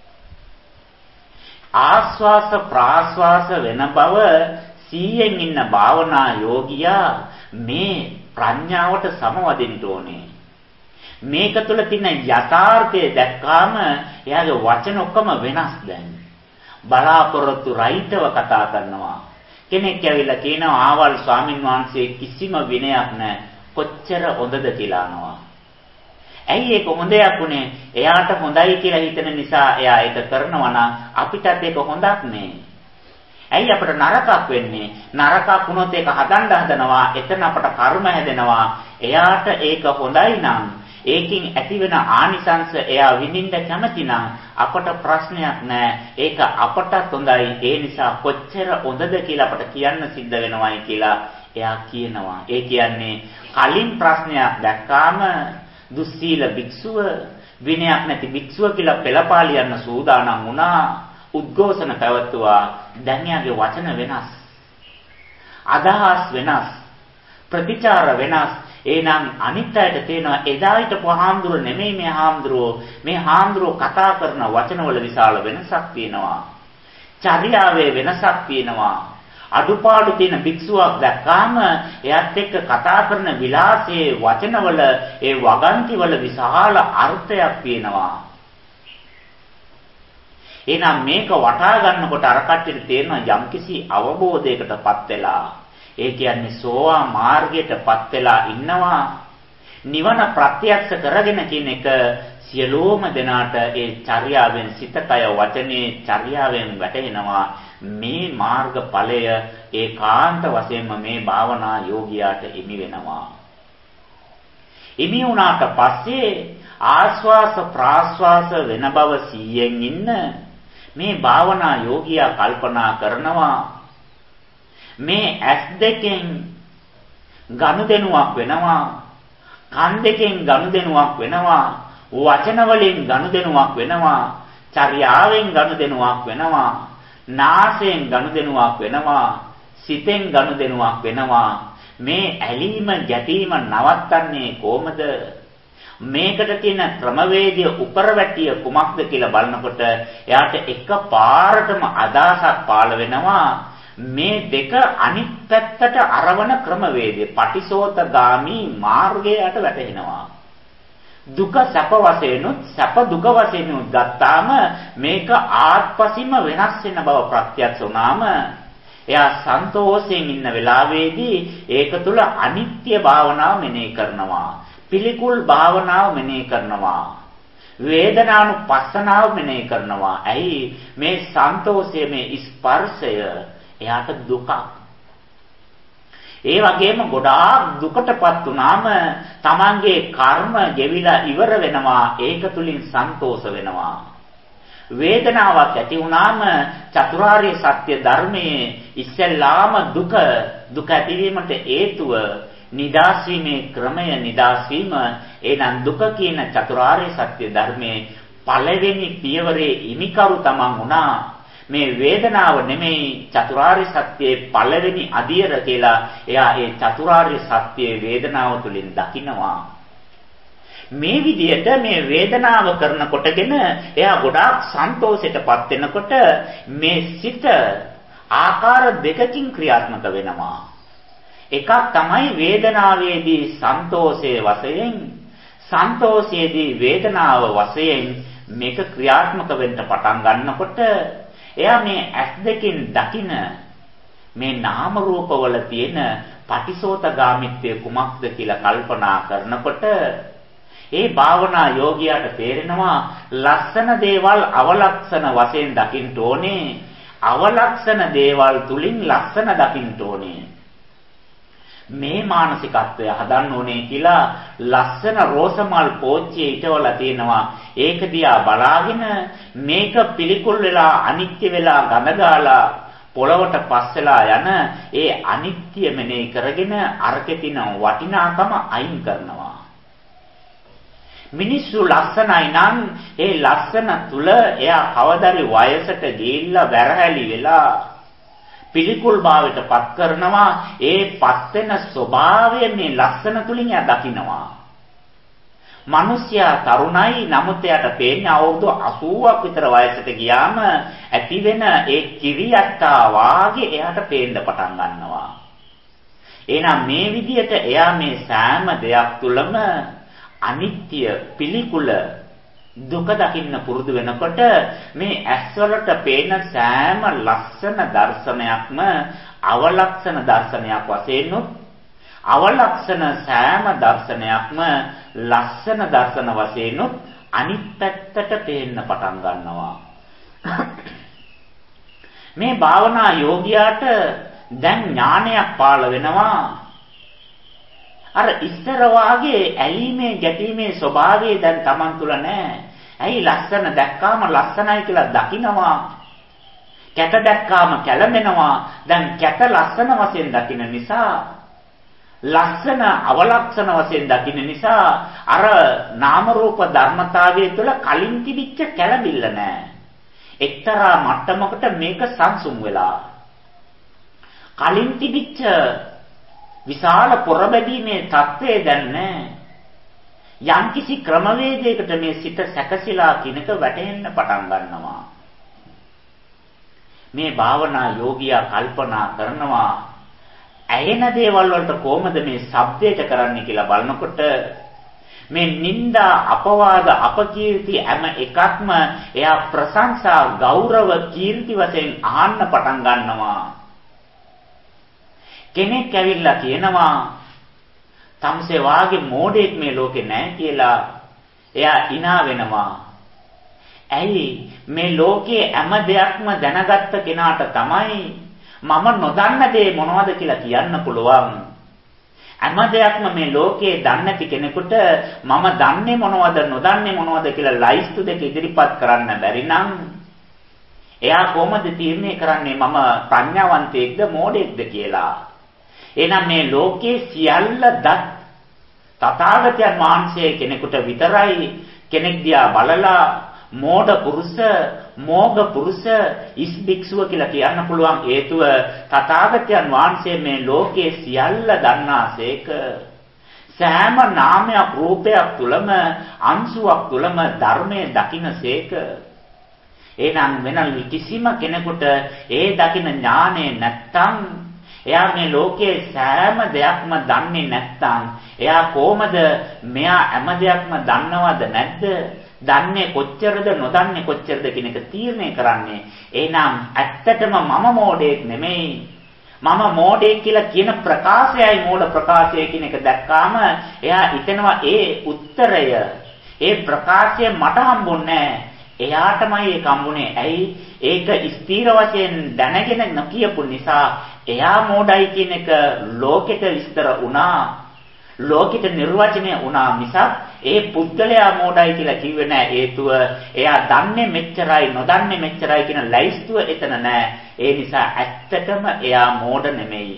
ආස්වාස ප්‍රාස්වාස වෙන බව සීයෙන් ඉන්න භාවනා යෝගියා මේ ප්‍රඥාවට සමවදින්න ඕනේ. මේක තුළ තියෙන යථාර්ථය දැක්කාම එයාගේ වචන ඔක්කොම වෙනස් දැන්. බලාපොරොත්තු රහිතව කතා කරනවා. කෙනෙක් ඇවිල්ලා කියනවා ආවල් ස්වාමින් වහන්සේ කිසිම විනයක් නැහැ. කොච්චර හොඳද කියලා අහනවා. ඇයි ඒක හොඳයක් උනේ? එයාට හොඳයි කියලා හිතන නිසා එයා ඒක කරනවා නම් අපිටත් ඒක හොඳක් නේ. ඇයි අපිට නරකක් වෙන්නේ? නරකක් වුණොත් ඒක හදන්න හදනවා. එතන අපට කර්ම හැදෙනවා. එයාට ඒක හොඳයි නම් ඒකින් ඇතිවෙන ආනිසංශ එයා විඳින්න කැමති නම් අපට ප්‍රශ්නයක් නැහැ. ඒක අපටත් හොඳයි. ඒ නිසා කොච්චර හොඳද කියලා අපට කියන්න සිද්ධ වෙනවයි කියලා එයා කියනවා. ඒ කියන්නේ කලින් ප්‍රශ්නයක් දැක්කාම දුස්සීල භික්ෂුව විනයක් නැති භික්ෂුව කියලා පෙළපාලියන්න සූදානම් වුණා. උද්ඝෝෂණ පැවැත්තුවා. දැන් යාගේ වචන වෙනස්. අදහස් වෙනස්. ප්‍රතිචාර වෙනස්. එහෙනම් අනිත් අයට තේනවා එදා හිටපු හාමුදුරුවෝ නෙමෙයි මේ හාමුදුරුවෝ. මේ හාමුදුරුවෝ කතා කරන වචනවල විශාල වෙනසක් තියෙනවා. චර්යාවේ වෙනසක් තියෙනවා. අඩුපාඩු තියෙන භික්ෂුවක් දැක්කාම එයාත් එක්ක කතා කරන විලාසයේ වචනවල ඒ වගන්තිවල විශාල අර්ථයක් තියෙනවා. එහෙනම් මේක වටහා ගන්නකොට අර කට්ටියට තේරෙනවා යම්කිසි අවබෝධයකටපත් වෙලා. ඒ කියන්නේ සෝවා මාර්ගයටපත් වෙලා ඉන්නවා. නිවන ප්‍රත්‍යක්ෂ කරගෙන කියන එක සියලෝම දෙනාට ඒ චර්යාවෙන් සිතකය වචනේ චර්යාවෙන් වැටෙනවා. මේ මාර්ගඵලය ඒකාන්ත වශයෙන්ම මේ භාවනා යෝගියාට හිමි වෙනවා. හිමි වුණාට පස්සේ ආස්වාස ප්‍රාස්වාස වෙන බව සීයෙන් ඉන්න මේ භාවනා යෝගියා කල්පනා කරනවා මේ ඇස් දෙකෙන් ගනුදෙනුවක් වෙනවා, කන් දෙකෙන් ගනුදෙනුවක් වෙනවා, වචන වලින් ගනුදෙනුවක් වෙනවා, චර්යාවෙන් ගනුදෙනුවක් වෙනවා, නාසයෙන් ගනුදෙනුවක් වෙනවා, සිතෙන් ගනුදෙනුවක් වෙනවා. මේ ඇලීම ගැටීම නවත්තන්නේ කොහමද? මේකට තියෙන ක්‍රමවේදය උපරවැටිය කුමක්ද කියලා බලනකොට එයාට එකපාරටම අදහසක් පාළ වෙනවා. මේ දෙක අනිත් පැත්තට අරවන ක්‍රමවේදය පටිසෝතගාමි මාර්ගයට වැටෙනවා. දුක සැප වශයෙන්ුත් සැප දුක වශයෙන්ුත් ගත්තාම මේක ආත්පසින්ම වෙනස් වෙන බව ප්‍රත්‍යක්ෂ වුණාම එයා සන්තෝෂයෙන් ඉන්න වෙලාවේදී ඒක තුල අනිත්‍ය භාවනාව මෙනෙහි කරනවා. පිළිකුල් භාවනාව මෙනෙහි කරනවා. වේදනානුපස්සනාව මෙනෙහි කරනවා. ඇයි මේ සන්තෝෂයේ මේ ස්පර්ශය එයාට දුක. ඒ වගේම ගොඩාක් දුකටපත් වුනාම තමන්ගේ කර්ම ගෙවිලා ඉවර වෙනවා. ඒක තුලින් සන්තෝෂ වෙනවා. වේදනාවක් ඇති වුනාම චතුරාර්ය සත්‍ය ධර්මයේ ඉස්සෙල්ලාම දුක දුක ඇතිවීමට හේතුව නිදාස් වීමේ ක්‍රමය නිදාස් වීම. එනම් දුක කියන චතුරාර්ය සත්‍ය ධර්මයේ පළවෙනි පියවරේ හිමිකරු තමන් වුණා. මේ වේදනාව නෙමෙයි චතුරාර්ය සත්‍යයේ පළවෙනි අදියර කියලා එයා ඒ චතුරාර්ය සත්‍යයේ වේදනාව තුලින් දකිනවා. මේ විදිහට මේ වේදනාව කරනකොටගෙන එයා ගොඩාක් සන්තෝෂයටපත් වෙනකොට මේ සිත ආකාර දෙකකින් ක්‍රියාත්මක වෙනවා. එකක් තමයි වේදනාවේදී සන්තෝෂයේ වශයෙන් සන්තෝෂයේදී වේදනාව වශයෙන් මේක ක්‍රියාත්මක වෙන්න පටන් ගන්නකොට එයා මේ ඇස් දෙකෙන් දකින මේ නාම රූපවල තියෙන පටිසෝතගාමිත්වය කුමක්ද කියලා කල්පනා කරනකොට ඒ භාවනා යෝගියාට තේරෙනවා ලස්සන දේවල් අවලක්ෂණ වශයෙන් දකින්න ඕනේ. අවලක්ෂණ දේවල් තුලින් ලස්සන දකින්න ඕනේ. මේ මානසිකත්වය හදන්න ඕනේ කියලා ලස්සන රෝසමල් පෝච්චියේ ඉටවලා තියෙනවා. ඒක දිහා බලාගෙන මේක පිළිකුල් වෙලා අනිත්‍ය වෙලා ගඳ ගාලා පොළවට පස් වෙලා යන ඒ අනිත්‍ය මෙනෙහි කරගෙන අරකේ තියෙන වටිනාකම අයින් කරනවා. මිනිස්සු ලස්සනයි නම් ඒ ලස්සන තුල එයා කවදාරි වයසට ගිහිල්ලා වැරහැලි වෙලා පිළිකුල් භාවයට පත් කරනවා. ඒ පත් වෙන ස්වභාවය මේ ලස්සන තුලින් එයා දකිනවා. මිනිසයා තරුණයි නමුත් එයාට පේන්නේ අවුරුදු අසූවක් විතර වයසට ගියාම ඇති වෙන ඒ කිරියත්තා වාගේ එයාට පේන්න පටන් ගන්නවා. එහෙනම් මේ විදිහට එයා මේ සෑම දෙයක් තුලම අනිත්‍ය පිළිකුල දුක දකින්න පුරුදු වෙනකොට මේ ඇස්වලට පේන සෑම ලස්සන දර්ශනයක්ම අවලක්ෂණ දර්ශනයක් වශයෙන් උත් අවලක්ෂණ සෑම දර්ශනයක්ම ලස්සන දර්ශන වශයෙන් උත් අනිත් පැත්තට පේන්න පටන් ගන්නවා. මේ භාවනා යෝගියාට දැන් ඥානයක් පාළ වෙනවා. අර ඉස්සර වාගේ ඇලීමේ ගැටීමේ ස්වභාවය දැන් Taman තුල නැහැ. ඇයි ලස්සන දැක්කාම ලස්සනයි කියලා දකිනවා. කැත දැක්කාම කැළඹෙනවා. දැන් කැත ලස්සන වශයෙන් දකින නිසා ලස්සන අවලක්ෂණ වශයෙන් දකින නිසා අර නාම රූප ධර්මතාවයේ තුල කලින් තිබිච්ච කැළඹිල්ල නැහැ. එක්තරා මට්ටමකට මේක සංසුම් වෙලා කලින් තිබිච්ච විශාල පොරබැදීමේ தත්ත්වය දැන් නැහැ. යම්කිසි ක්‍රමවේදයකට මේ සිත සැකසීලා කිනක වැටෙන්න පටන් ගන්නවා. මේ භාවනා යෝගියා කල්පනා කරනවා ඇයෙන දේවල් වලට කොහොමද මේ ශබ්දයට කරන්නේ කියලා බලනකොට මේ නිന്ദා අපවාද අපකීර්ති හැම එකක්ම එයා ප්‍රශංසා ගෞරව කීර්ති වශයෙන් අහන්න පටන් ගන්නවා. කෙනෙක් ඇවිල්ලා කියනවා තමසේ වාගේ මෝඩෙක් මේ ලෝකේ නැහැ කියලා එයා hina වෙනවා. ඇයි මේ ලෝකයේ හැම දෙයක්ම දැනගත්ත කෙනාට තමයි මම නොදන්න දේ මොනවද කියලා කියන්න පුළුවන්. හැම දෙයක්ම මේ ලෝකයේ දන්නේ නැති කෙනෙකුට මම දන්නේ මොනවද නොදන්නේ මොනවද කියලා ලයිස්තු දෙක ඉදිරිපත් කරන්න බැරි නම් එයා කොහොමද තීරණය කරන්නේ මම ප්‍රඥාවන්තයෙක්ද මෝඩයෙක්ද කියලා? එහෙනම් මේ ලෝකයේ සියල්ල දත් තථාගතයන් වහන්සේ කෙනෙකුට විතරයි කෙනෙක් දිහා බලලා මෝඩ පුරුෂ, මෝග පුරුෂ, ඉස්බික්ෂුව කියලා කියන්න පුළුවන් හේතුව තථාගතයන් වහන්සේ මේ ලෝකයේ සියල්ල දන්නාසේක. සෑම නාමයක් රූපයක් තුලම අංශුවක් තුලම ධර්මයේ දකින්නසේක. එහෙනම් වෙන කිසිම කෙනෙකුට ඒ දකින්න ඥානෙ නැත්තම් එයා මේ ලෝකයේ සෑම දෙයක්ම දන්නේ නැත්නම් එයා කොහොමද මෙයා හැම දෙයක්ම දන්නවද නැද්ද? දන්නේ කොච්චරද නොදන්නේ කොච්චරද කියන එක තීරණය කරන්නේ. එහෙනම් ඇත්තටම මම මෝඩයෙක් නෙමෙයි. මම මෝඩයෙක් කියලා කියන ප්‍රකාශයයි මෝඩ ප්‍රකාශය කියන එක දැක්කාම එයා හිතනවා ඒ උත්තරය ඒ ප්‍රකාශය මට හම්බුන්නේ එයාටමයි ඒක හම්බුනේ. ඇයි? ඒක ස්ථීර වශයෙන් දැනගෙන නොකියපු නිසා එයා මෝඩයි කියන එක ලෝකෙට විස්තර වුණා. ලෝකෙට නිර්වචනය වුණා මිසක් ඒ පුද්ගලයා මෝඩයි කියලා කිව්වේ නෑ. හේතුව එයා දන්නේ මෙච්චරයි නොදන්නේ මෙච්චරයි කියන ලයිස්තුව එතන නෑ. ඒ නිසා ඇත්තටම එයා මෝඩ නෙමෙයි.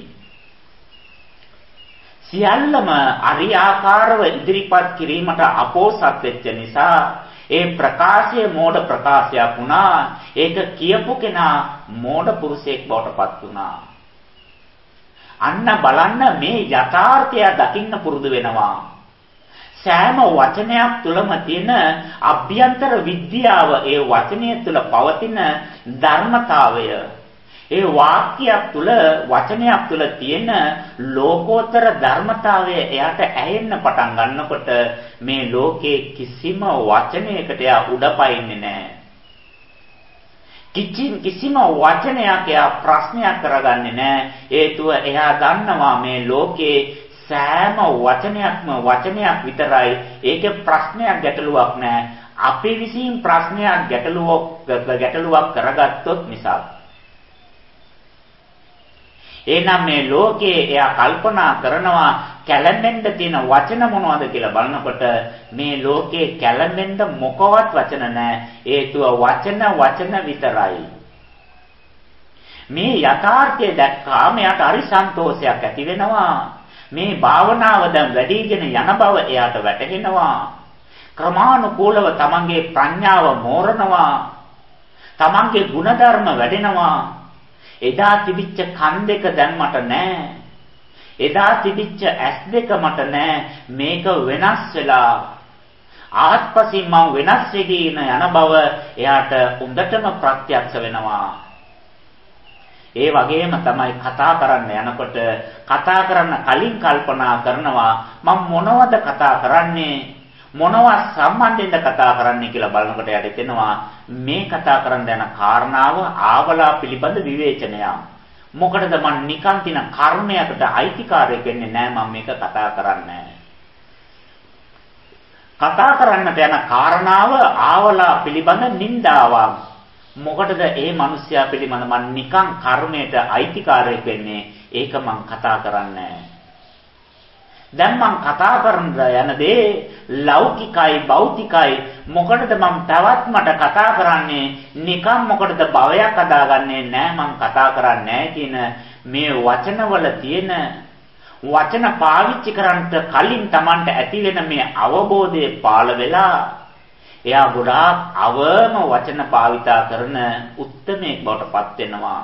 සියල්ලම අරියාකාරව ඉදිරිපත් කිරීමට අපෝසත් වෙච්ච නිසා ඒ ප්‍රකාශය මෝඩ ප්‍රකාශයක් වුණා. ඒක කියපු කෙනා මෝඩ පුරුෂයෙක් බවට පත් වුණා. අන්න බලන්න මේ යථාර්ථය දකින්න පුරුදු වෙනවා. සෑම වචනයක් තුළම තියෙන අභ්‍යන්තර විද්‍යාව, ඒ වචනය තුළ පවතින ධර්මතාවය, ඒ වාක්‍යයක් තුළ වචනයක් තුළ තියෙන ලෝකෝත්තර ධර්මතාවය එයාට ඇහෙන්න පටන් ගන්නකොට මේ ලෝකේ කිසිම වචනයකට එයා උඩපයින්නේ නැහැ. කිසිම කිසිම වචනයක් එයා ප්‍රශ්නයක් කරගන්නේ නැහැ. හේතුව එයා දන්නවා මේ ලෝකේ සෑම වචනයක්ම වචනයක් විතරයි. ඒකේ ප්‍රශ්නයක් ගැටලුවක් නැහැ. අපි විසින් ප්‍රශ්නයක් ගැටලුවක් ගැටලුවක් කරගත්තොත් නිසා. එහෙනම් මේ ලෝකේ එයා කල්පනා කරනවා කැළඹෙන්න තියෙන වචන මොනවද කියලා බලනකොට මේ ලෝකේ කැළඹෙන්න මොකවත් වචන නැහැ. හේතුව වචන වචන විතරයි. මේ යථාර්ථය දැක්කාම එයාට හරි සන්තෝෂයක් ඇති වෙනවා. මේ භාවනාව දැන් වැඩිගෙන යන බව එයාට වැටහෙනවා. ක්‍රමානුකූලව තමන්ගේ ප්‍රඥාව මෝරනවා. තමන්ගේ ගුණධර්ම වැඩෙනවා. එදා තිබිච්ච කන් දෙක දැන් මට නැහැ. එදා තිබිච්ච ඇස් දෙක මට නැහැ. මේක වෙනස් වෙලා ආත්පසින් මම වෙනස් වෙගෙන යන බව එයාට උඳටම ප්‍රත්‍යක්ෂ වෙනවා. ඒ වගේම තමයි කතා කරන්න යනකොට කතා කරන්න කලින් කල්පනා කරනවා මම මොනවද කතා කරන්නේ, මොනවා සම්බන්ධයෙන්ද කතා කරන්නේ කියලා බලනකොට යට තේනවා මේ කතා කරන්න යන කාරණාව ආවලා පිළිබඳ විවේචනයක්. මොකටද මම නිකන් තින කර්මයකට අයිතිකාරයෙක් වෙන්නේ නැහැ. මම මේක කතා කරන්නේ කතා කරන්නට යන කාරණාව ආවලා පිළිබඳ නින්දාවක්. මොකටද ඒ මිනිස්යා පිළිබඳ මම නිකන් කර්මයට අයිතිකාරයෙක් වෙන්නේ. ඒක මම කතා කරන්නේ දැන් මම කතා කරන යන දේ ලෞකිකයි භෞතිකයි. මොකටද මම තවත් මට කතා කරන්නේ නිකම් මොකටද භවයක් හදාගන්නේ නැහැ. මම කතා කරන්නේ කියන මේ වචනවල තියෙන වචන පාවිච්චි කරන්නට කලින් Tamanට ඇති වෙන මේ අවබෝධය පාළ වෙලා එයා ගොඩාක් අවම වචන භාවිතා කරන උත්මයෙක් බවට පත් වෙනවා.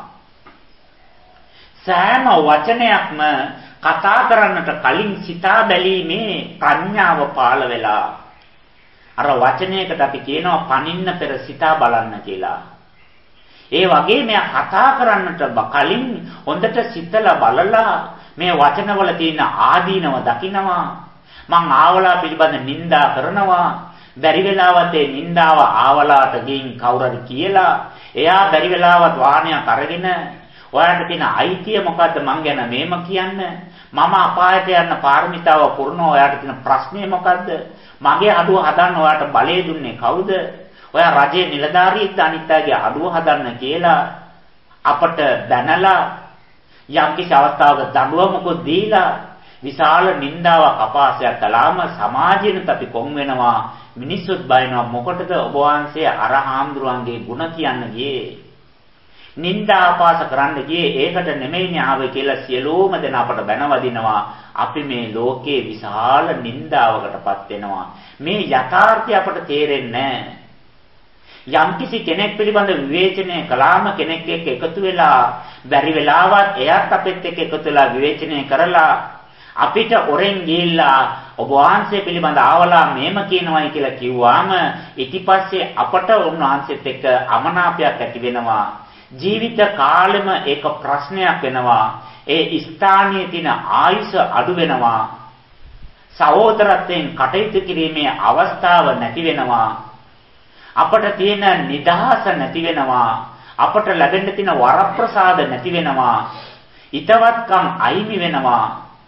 සෑම වචනයක්ම කතා කරන්නට කලින් සිතා බැලීමේ ප්‍රඥාව පාළ වෙලා අර වචනයකට අපි කියනවා පනින්න පෙර සිතා බලන්න කියලා. ඒ වගේ මෙයා කතා කරන්නට කලින් හොඳට සිතලා බලලා මේ වචනවල තියෙන ආදීනව දකිනවා. මං ආවලා පිළිබඳ නිඳා කරනවා. බැරි වෙලාවත් ඒ නිඳාව ආවලාට ගින් කවුරුහරි කියලා එයා බැරි වෙලාවත් වාහනයක් අරගෙන ඔයාලට තියෙන අයිතිය මොකද්ද මං ගැන මේම කියන්න? මම අපායට යන්න පාරමිතාව පුරනවා. ඔයාලට තියෙන ප්‍රශ්නේ මොකද්ද? මගේ අඩුව හදන්න ඔයාලට බලය දුන්නේ කවුද? ඔයා රජයේ නිලධාරියෙක්ද අනිත්‍යගේ අඩුව හදන්න කියලා අපට බැනලා යම්කිසි අවස්ථාවක දඬුවමකුත් දීලා විශාල නින්දාවක් අපාසයක් කළාම සමාජයෙන්ත් අපි කොන් වෙනවා. මිනිස්සුත් බයිනවා මොකටද ඔබ වහන්සේ අර හාමුදුරුවන්ගේ ಗುಣ කියන්න ගියේ? නින්දා අපාස කරන්න ගියේ ඒකට නෙමෙයිනේ ආවේ කියලා සියලුම දෙනා අපට බැනවදිනවා. අපි මේ ලෝකේ විශාල නින්දාවකටපත් වෙනවා. මේ යථාර්ථය අපට තේරෙන්නේ නැහැ. යම්කිසි කෙනෙක් පිළිබඳ විවේචනය කළාම කෙනෙක් එක්ක එකතු වෙලා බැරි වෙලාවත් එයාත් අපෙත් එක්ක එකතු වෙලා විවේචනය කරලා අපිට ඔරෙන් ගිහිල්ලා ඔබ වහන්සේ පිළිබඳ ආවලා මේම කියනවායි කියලා කිව්වාම ඊටිපස්සේ අපට උන්වහන්සේත් එක්ක අමනාපයක් ඇති වෙනවා. ජීවිත කාලෙම ඒක ප්‍රශ්නයක් වෙනවා. ඒ ස්ථානයේ තියෙන ආයුෂ අඩු වෙනවා. සහෝදරත්වයෙන් කටයුතු කිරීමේ අවස්ථාව නැති වෙනවා. අපට තියෙන නිදහස නැති වෙනවා. අපට ලැබෙන්න තියෙන වරප්‍රසාද නැති වෙනවා. ිතවත්කම් අයිමි වෙනවා.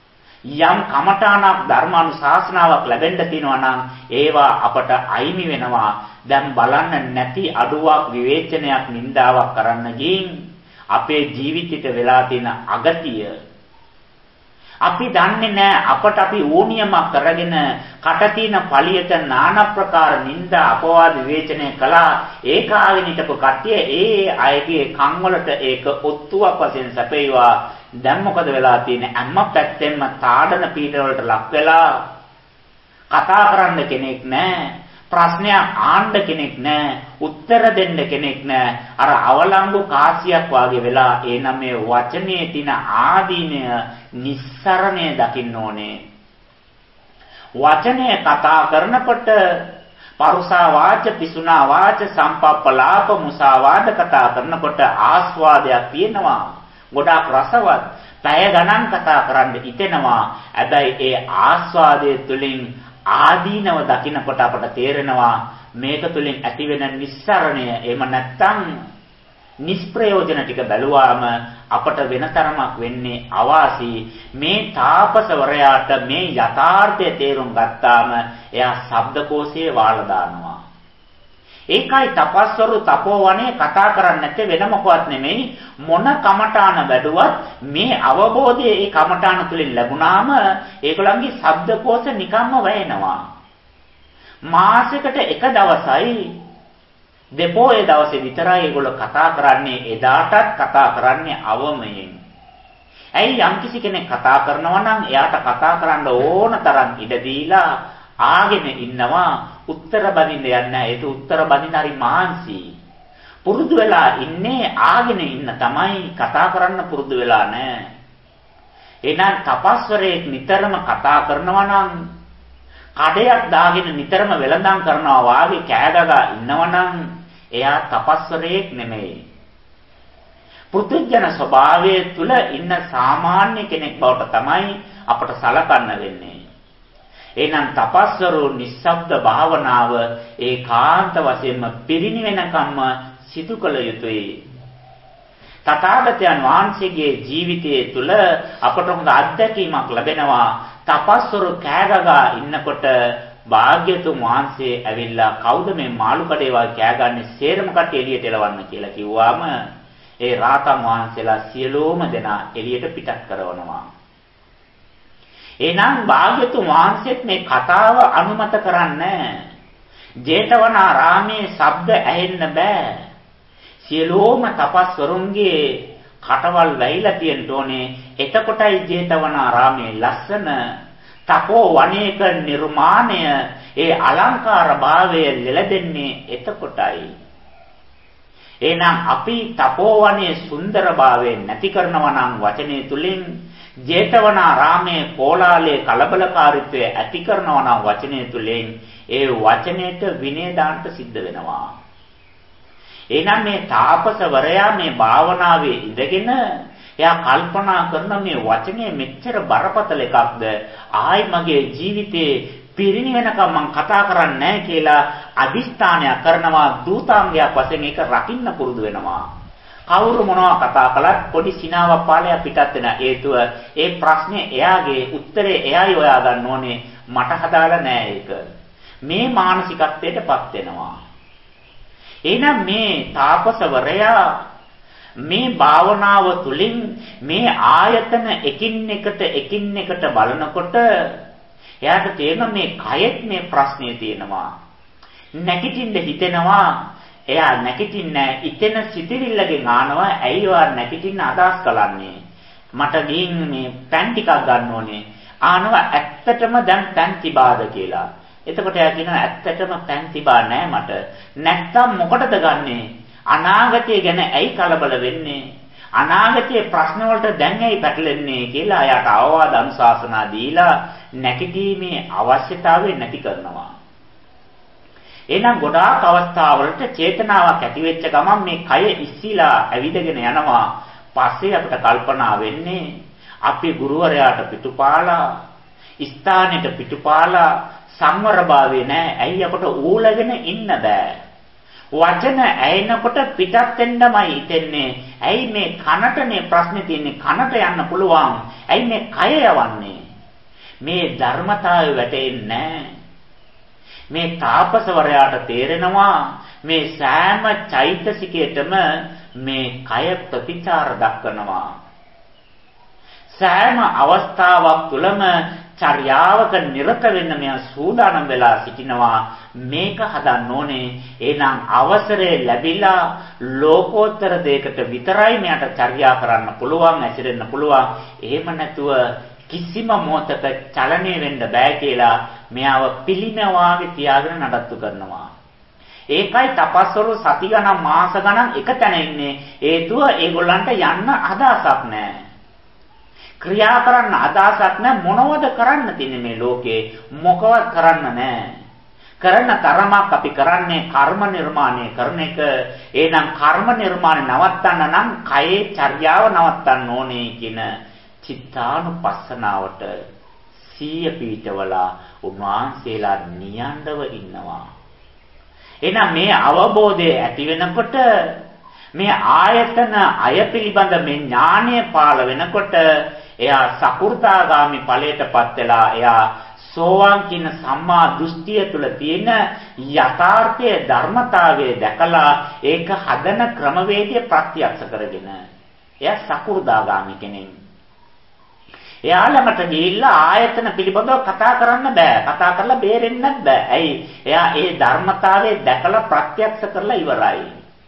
යම් කමඨාණක් ධර්මානුශාසනාවක් ලැබෙන්න තියෙනවා නම් ඒවා අපට අයිමි වෙනවා. දැන් බලන්න නැති අඩුවක් විවේචනයක් නින්දාවක් කරන්න ගින් අපේ ජීවිතේට වෙලා තියෙන අගතිය අපි දන්නේ නැහැ. අපට අපි ඕනියමක් කරගෙන කට තියෙන පළියට নানা ප්‍රකාර නිന്ദා අපවාද විවේචනය කළා. ඒක ආගෙන හිටපු කට්ටිය ඒ අයගේ කන් වලට ඒක ඔත්තුවක් වශයෙන් සැපේවා. දැන් මොකද වෙලා තියෙන්නේ? හැම පැත්තෙම තාඩන පීඩ වලට ලක් වෙලා කතා කරන්න කෙනෙක් නැහැ. ප්‍රශ්නයක් ආන්න කෙනෙක් නැහැ. උත්තර දෙන්න කෙනෙක් නැහැ. අර අවලංගු කාසියක් වාගේ වෙලා එනම මේ වචනේ තින ආදීනය නිස්සරණය දකින්න ඕනේ. වචනය කතා කරනකොට පරුසා වාච පිසුනා වාච සම්පප්පලාප මුසාවාද කතා කරනකොට ආස්වාදයක් තියෙනවා. ගොඩාක් රසවත්. පැය ගණන් කතා කරන්න හිතෙනවා. හැබැයි ඒ ආස්වාදයේ තුලින් ආදීනව දකින්නකොට අපට තේරෙනවා මේක තුලින් ඇතිවෙන නිස්සරණය. එහෙම නැත්නම් නිෂ්ප්‍රයෝජන ටික බැලුවාම අපට වෙන තරමක් වෙන්නේ අවාසි. මේ තාපසවරයාට මේ යථාර්ථය තේරුම් ගත්තාම එයා ශබ්දකෝෂයේ වාලා දානවා. ඒකයි තපස්වරු තපෝවනේ කතා කරන්නේ නැත්තේ වෙන මොකවත් නෙමෙයි. මොන කමඨාන වැඩුවත් මේ අවබෝධය ඒ කමඨාන තුලින් ලැබුණාම ඒගොල්ලන්ගේ ශබ්දකෝෂ නිකම්ම වැයෙනවා. මාසෙකට එක දවසයි දෙපොයේ දවසේ විතරයි ඒගොල්ලෝ කතා කරන්නේ. එදාටත් කතා කරන්නේ අවමයෙන්. ඇයි යම්කිසි කෙනෙක් කතා කරනවා නම් එයාට කතා කරන්න ඕන තරම් ඉඩ දීලා ආගෙන ඉන්නවා. උත්තර බඳින්න යන්නේ නැහැ. ඒක උත්තර බඳින්න හරි මහන්සි. පුරුදු වෙලා ඉන්නේ ආගෙන ඉන්න තමයි. කතා කරන්න පුරුදු වෙලා නැහැ. එහෙනම් තපස්වරයෙක් නිතරම කතා කරනවා නම් කඩයක් දාගෙන නිතරම වෙලඳන් කරනවා වාගේ කෑගගා ඉන්නවා නම් එයා තපස්වරයෙක් නෙමෙයි. පුදුජන ස්වභාවයේ තුල ඉන්න සාමාන්‍ය කෙනෙක් බවට තමයි අපට සලකන්න වෙන්නේ. එහෙනම් තපස්වරු නිස්සබ්ද භාවනාව ඒකාන්ත වශයෙන්ම පිරිනිවෙනකම්ම සිදු කළ යුතුයි. තථාගතයන් වහන්සේගේ ජීවිතයේ තුල අපට හොඳ අත්දැකීමක් ලැබෙනවා. තපස්වරු කෑගගා ඉන්නකොට භාග්‍යතුන් වහන්සේ ඇවිල්ලා කවුද මේ මාළු කඩේ වගේ කෑගන්නේ සේරම කට්ටිය එළියට එලවන්න කියලා කිව්වාම ඒ රාතන් වහන්සේලා සියලුම දෙනා එළියට පිටත් කරනවා. එහෙනම් භාග්‍යතුන් වහන්සේත් මේ කතාව අනුමත කරන්නේ ජේතවනාරාමේ ශබ්ද ඇහෙන්න බෑ. සියලුම තපස්වරුන්ගේ කටවල් වැහිලා තියෙන්න ඕනේ. එතකොටයි ජේතවනාරාමේ ලස්සන තපෝ වනයේක නිර්මාණය ඒ අලංකාර භාවය ලැබෙන්නේ එතකොටයි. එහෙනම් අපි තපෝ වනයේ සුන්දර භාවය නැති කරනවා නම් වචනේ තුලින් ජේතවනාරාමේ කෝලාලයේ කලබලකාරීත්වය ඇති කරනවා නම් වචනය තුලින් ඒ වචනයට විනය දාන්න සිද්ධ වෙනවා. එහෙනම් මේ තාපසවරයා මේ භාවනාවේ ඉඳගෙන එයා කල්පනා කරන මේ වචනේ මෙච්චර බරපතල එකක්ද ආයි මගේ ජීවිතේ පිරිනිවෙනකම් මං කතා කරන්නේ නැහැ කියලා අදිස්ථානයක් කරනවා. දූතාංගයක් වශයෙන් ඒක රකින්න පුරුදු වෙනවා. කවුරු මොනවා කතා කළත් පොඩි සිනාවක් පාලයක් පිටත් වෙන හේතුව ඒ ප්‍රශ්නේ එයාගේ උත්තරේ එයායි හොයා ගන්න ඕනේ. මට හදාලා නෑ ඒක. මේ මානසිකත්වයටපත් වෙනවා. එහෙනම් මේ තාපසවරයා මේ භාවනාව තුළින් මේ ආයතන එකින් එකට එකින් එකට බලනකොට එයාට තේරෙන මේ කයෙත් මේ ප්‍රශ්නේ තියෙනවා. නැගිටින්න හිතෙනවා. එයා නැගිටින්නේ ඉතෙන සිතිවිල්ලගෙන් ආනවා. ඇයි ඔයා නැගිටින්න අදහස් කරන්නේ? මට ගිහින් මේ පෑන් ටිකක් ගන්න ඕනේ. ආනවා ඇත්තටම දැන් පෑන් තිබාද කියලා. එතකොට එයා කියනවා ඇත්තටම පෑන් තිබා නෑ මට. නැත්තම් මොකටද ගන්නෙ? අනාගතය ගැන ඇයි කලබල වෙන්නේ? අනාගතයේ ප්‍රශ්න වලට දැන් ඇයි පැටලෙන්නේ කියලා එයාට අවවාද අනුශාසනා දීලා නැගිටීමේ අවශ්‍යතාවය නැති කරනවා. එහෙනම් ගොඩාක් අවස්ථාවලට චේතනාවක් ඇති වෙච්ච ගමන් මේ කය ඉස්සිලා ඇවිදගෙන යනවා. පස්සේ අපිට කල්පනා වෙන්නේ අපි ගුරුවරයාට පිටුපාලා, ස්ථානෙට පිටුපාලා සංවරභාවය නැහැ. ඇයි අපට ඌලගෙන ඉන්න බෑ? වචන ඇයෙනකොට පිටත් වෙන්නමයි හිතෙන්නේ. ඇයි මේ කනටනේ ප්‍රශ්නේ තියෙන්නේ? කනට යන්න පුළුවන්. ඇයි මේ කය යවන්නේ? මේ ධර්මතාවය වැටෙන්නේ නැහැ. මේ තාපසවරයාට තේරෙනවා මේ සෑම චෛතසිකයකටම මේ කය ප්‍රතිචාර දක්වනවා. සෑම අවස්ථාවක් තුළම චර්යාවක නිරත වෙන්න මෙයා සූදානම් වෙලා සිටිනවා. මේක හදන්න ඕනේ. එහෙනම් අවසරය ලැබිලා ලෝකෝත්තර දෙයකට විතරයි මෙයාට චර්යා කරන්න පුළුවන්, ඇසිරෙන්න පුළුවන්. එහෙම නැතුව කිසිම මොහොතක චලනය වෙන්න බෑ කියලා මෙයාව පිළිමවාගේ තියාගෙන නඩත්තු කරනවා. ඒකයි තපස්වරු සති ගණන් මාස ගණන් එක තැන ඉන්නේ. හේතුව ඒගොල්ලන්ට යන්න අදහසක් නැහැ. ක්‍රියා කරන්න අදහසක් නැහැ. මොනවද කරන්න තියෙන්නේ මේ ලෝකේ? මොකවත් කරන්න නැහැ. කරන තරමක් අපි කරන්නේ කර්ම නිර්මාණය කරන එක. එහෙනම් කර්ම නිර්මාණය නවත්තන්න නම් කයේ චර්යාව නවත්තන්න ඕනේ කියන චිත්තානුපස්සනාවට සීය පීඨවලා උන්වහන්සේලා නියඬව ඉන්නවා. එහෙනම් මේ අවබෝධය ඇති වෙනකොට මේ ආයතන අය පිළිබඳ මේ ඥානය පාළ වෙනකොට එයා සකු르දාගාමි ඵලයටපත් වෙලා එයා සෝවාන් කියන සම්මා දෘෂ්ටිය තුළ තියෙන යථාර්ථයේ ධර්මතාවය දැකලා ඒක හදන ක්‍රමවේදය ප්‍රත්‍යක්ෂ කරගෙන එයා සකු르දාගාමි කෙනෙක්. එයා ළඟට ගිහිල්ලා ආයතන පිළිබඳව කතා කරන්න බෑ. කතා කරලා බේරෙන්නත් බෑ. ඇයි? එයා ඒ ධර්මතාවය දැකලා ප්‍රත්‍යක්ෂ කරලා ඉවරයි.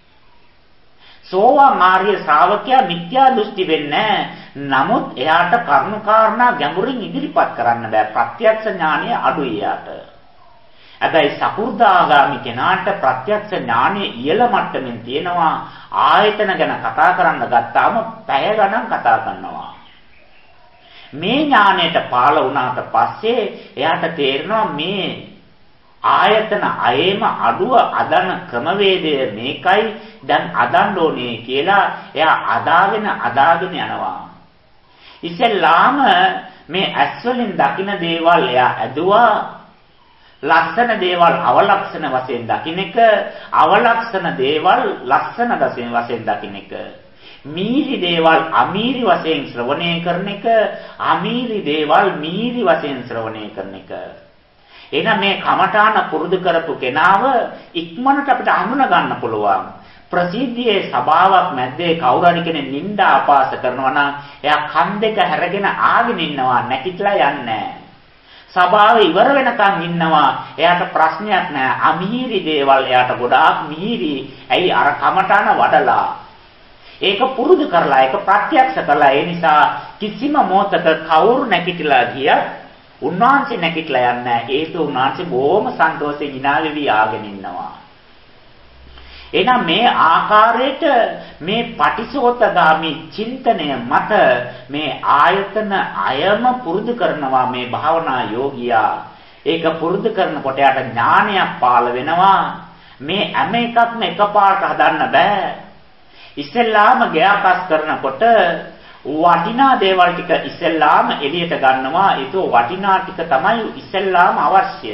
සෝවාන් ආර්ය ශ්‍රාවකයා මිත්‍යා දෘෂ්ටි වෙන්නේ. නමුත් එයාට කරුණාකාරණා ගැඹුරින් ඉදිරිපත් කරන්න බෑ. ප්‍රත්‍යක්ෂ ඥානය අඩුයි එයාට. හැබැයි සකු르දාගාමි කෙනාට ප්‍රත්‍යක්ෂ ඥානය ඉහළ මට්ටමින් තියෙනවා. ආයතන ගැන කතා කරන්න ගත්තාම පැය ගණන් කතා කරනවා. මේ ඥාණයට පාළ වුණාට පස්සේ එයාට තේරෙනවා මේ ආයතන අයේම අඩුව අදන ක්‍රමවේදය මේකයි දැන් අදන්න ඕනේ කියලා එයා අදාගෙන අදාගෙන යනවා. ඉතින්ලාම මේ ඇස් වලින් දකින දේවල් එයා ඇදුවා. ලක්ෂණ දේවල් අවලක්ෂණ වශයෙන් දකින්න එක, අවලක්ෂණ දේවල් ලක්ෂණ වශයෙන් දකින්න එක. මීරි දේවල් අමීරි වශයෙන් ශ්‍රවණය කරන එක, අමීරි දේවල් මීරි වශයෙන් ශ්‍රවණය කරන එක. එහෙනම් මේ කමඨාන පුරුදු කරපු කෙනාව ඉක්මනට අපිට හඳුනා ගන්න පුළුවන්. ප්‍රසිද්ධියේ ස්වභාවයක් මැද්දේ කවුරු හරි කෙනෙක් නිඳා අපාස කරනවා නම් එයා කන් දෙක හැරගෙන ආගෙන ඉන්නවා, නැකිట్లా යන්නේ නැහැ. ස්වභාවය ඉවර වෙනකන් ඉන්නවා. එයාට ප්‍රශ්නයක් නැහැ. අමීරි දේවල් එයාට ගොඩාක් මිහිරි. ඇයි? අර කමඨාන වඩලා ඒක පුරුදු කරලා ඒක ප්‍රත්‍යක්ෂ කරලා ඒ නිසා කිසිම මොහතක කවුරු නැගිටලා ගියත් උන්වහන්සේ නැගිටලා යන්නේ නැහැ. ඒක උන්වහන්සේ බොහොම සන්තෝෂයෙන් hina වෙවි ආගෙන ඉන්නවා. එහෙනම් මේ ආකාරයට මේ පටිසෝතගාමි චින්තනය මත මේ ආයතන අයම පුරුදු කරනවා මේ භාවනා යෝගියා. ඒක පුරුදු කරනකොට යාට ඥානයක් පාළ වෙනවා. මේ හැම එකක්ම එකපාරට හදන්න බෑ. ඉස්සෙල්ලාම ගෑකස් කරනකොට වටිනා දේවල් ටික ඉස්සෙල්ලාම එළියට ගන්නවා. ඒක වටිනා ටික තමයි ඉස්සෙල්ලාම අවශ්‍ය.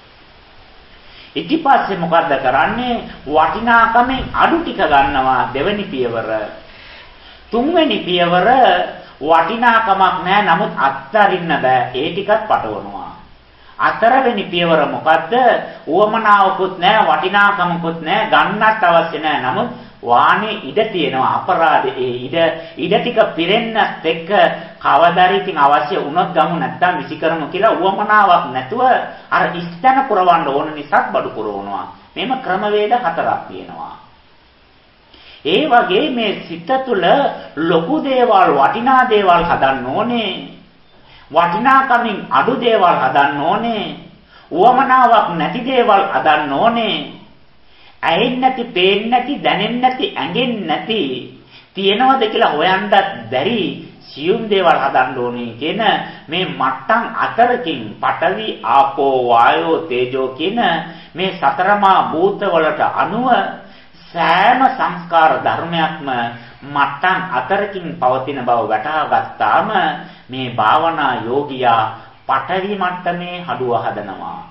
ඊට පස්සේ මොකද්ද කරන්නේ? වටිනාකමෙන් අඩු ටික ගන්නවා දෙවෙනි පියවර. තුන්වෙනි පියවර වටිනාකමක් නැහැ නමුත් අත්තරින්න බෑ. ඒ ටිකත් පටවනවා. හතරවෙනි පියවර මොකද්ද? උවමනාවකුත් නැහැ, වටිනාකමකුත් නැහැ, ගන්නත් අවශ්‍ය නැහැ. නමුත් වානේ ඉඩ තියෙනවා අපරාධේ. ඒ ඉඩ ඉඩ ටික පිරෙන්නත් එක්ක කවදාරි ඉතින් අවශ්‍ය වුණොත් ගමු නැත්තම් විසි කරමු කියලා උවමනාවක් නැතුව අර ඉස්තන පුරවන්න ඕන නිසා බඩු පුරවනවා. මේම ක්‍රමවේද හතරක් තියෙනවා. ඒ වගේ මේ සිත තුළ ලොකු දේවල් වටිනා දේවල් හදන්න ඕනේ. වටිනාකමින් අඩු දේවල් හදන්න ඕනේ. උවමනාවක් නැති දේවල් හදන්න ඕනේ. ඇහෙන්නේ නැති, පේන්නේ නැති, දැනෙන්නේ නැති, ඇඟෙන්නේ නැති තියනවද කියලා හොයන්නත් බැරි සියුම් දේවල් හදන්න ඕනේ කියන මේ මට්ටම් අතරකින් පඨවි, ආපෝ, වායෝ, තේජෝ කියන මේ සතරමා භූත වලට අනුව සෑම සංස්කාර ධර්මයක්ම මට්ටම් අතරකින් පවතින බව වටහා ගත්තාම මේ භාවනා යෝගියා පඨවි මට්ටමේ හඩුව හදනවා.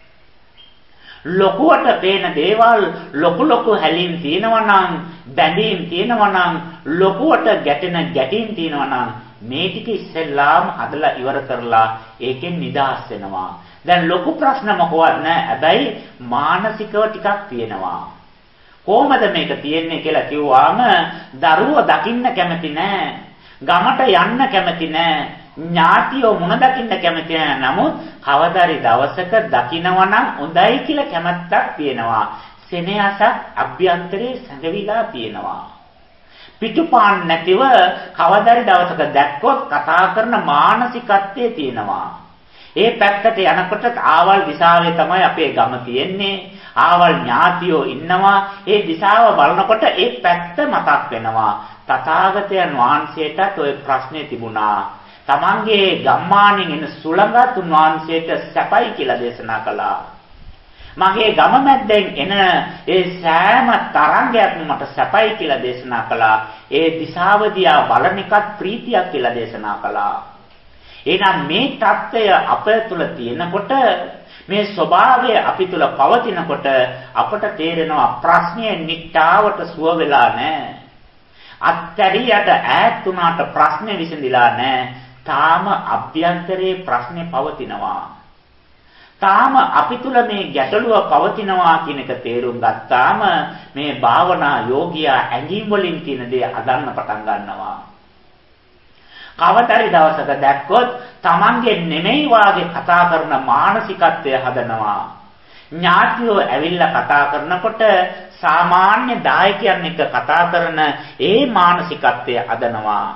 ලොකුවට පේන දේවල් ලොකු ලොකු හැලීම් තියෙනවා නම්, බැඳීම් තියෙනවා නම්, ලොකුවට ගැටෙන ගැටීම් තියෙනවා නම් මේ ටික ඉස්සෙල්ලාම හදලා ඉවර කරලා ඒකෙන් නිදහස් වෙනවා. දැන් ලොකු ප්‍රශ්න මොකවත් නැහැ. හැබැයි මානසිකව ටිකක් තියෙනවා. කොහොමද මේක තියෙන්නේ කියලා කිව්වාම දරුවෝ දකින්න කැමති නැහැ. ගමට යන්න කැමති නැහැ. ඥාතියෝ මුණ දකින්න කැමති නැහැ. නමුත් කවදාරි දවසක දකින්නවා නම් හොඳයි කියලා කැමැත්තක් තියෙනවා. සෙනෙහසක් අභ්‍යන්තරේ සැඟවිලා තියෙනවා. පිටුපාන් නැතිව කවදාරි දවසක දැක්කොත් කතා කරන මානසිකත්වයේ තියෙනවා. ඒ පැත්තට යනකොට ආවල් දිශාවේ තමයි අපේ ගම තියෙන්නේ. ආවල් ඥාතියෝ ඉන්නවා. ඒ දිශාව බලනකොට ඒ පැත්ත මතක් වෙනවා. තථාගතයන් වහන්සේටත් ওই ප්‍රශ්නේ තිබුණා. තමන්ගේ ගම්මානෙන් එන සුළඟත් උන්වහන්සේට සැපයි කියලා දේශනා කළා. මගේ ගම මැද්දෙන් එන ඒ සෑම තරංගයක්ම මට සැපයි කියලා දේශනා කළා. ඒ දිශාව දිහා බලන එකත් ප්‍රීතියක් කියලා දේශනා කළා. එහෙනම් මේ தত্ত্বය අප තුළ තියෙනකොට මේ ස්වභාවය අපි තුළ පවතිනකොට අපට තේරෙනවා ප්‍රශ්නයේ නිට්ටාවට සුව වෙලා නැහැ. අත්තරියට ඈත් වුණාට ප්‍රශ්නේ විසඳිලා නැහැ. තාම අභ්‍යන්තරයේ ප්‍රශ්නේ පවතිනවා. තාම අපි තුල මේ ගැටලුව පවතිනවා කියන එක තේරුම් ගත්තාම මේ භාවනා යෝගියා ඇඟීම් වලින් කියන දේ අදන්න පටන් ගන්නවා. කවතරි දවසක දැක්කොත් Tamange නෙමෙයි වාගේ කතා කරන මානසිකත්වය හදනවා. ඥාතියෝ ඇවිල්ලා කතා කරනකොට සාමාන්‍ය දායකයන් එක්ක කතා කරන ඒ මානසිකත්වය හදනවා.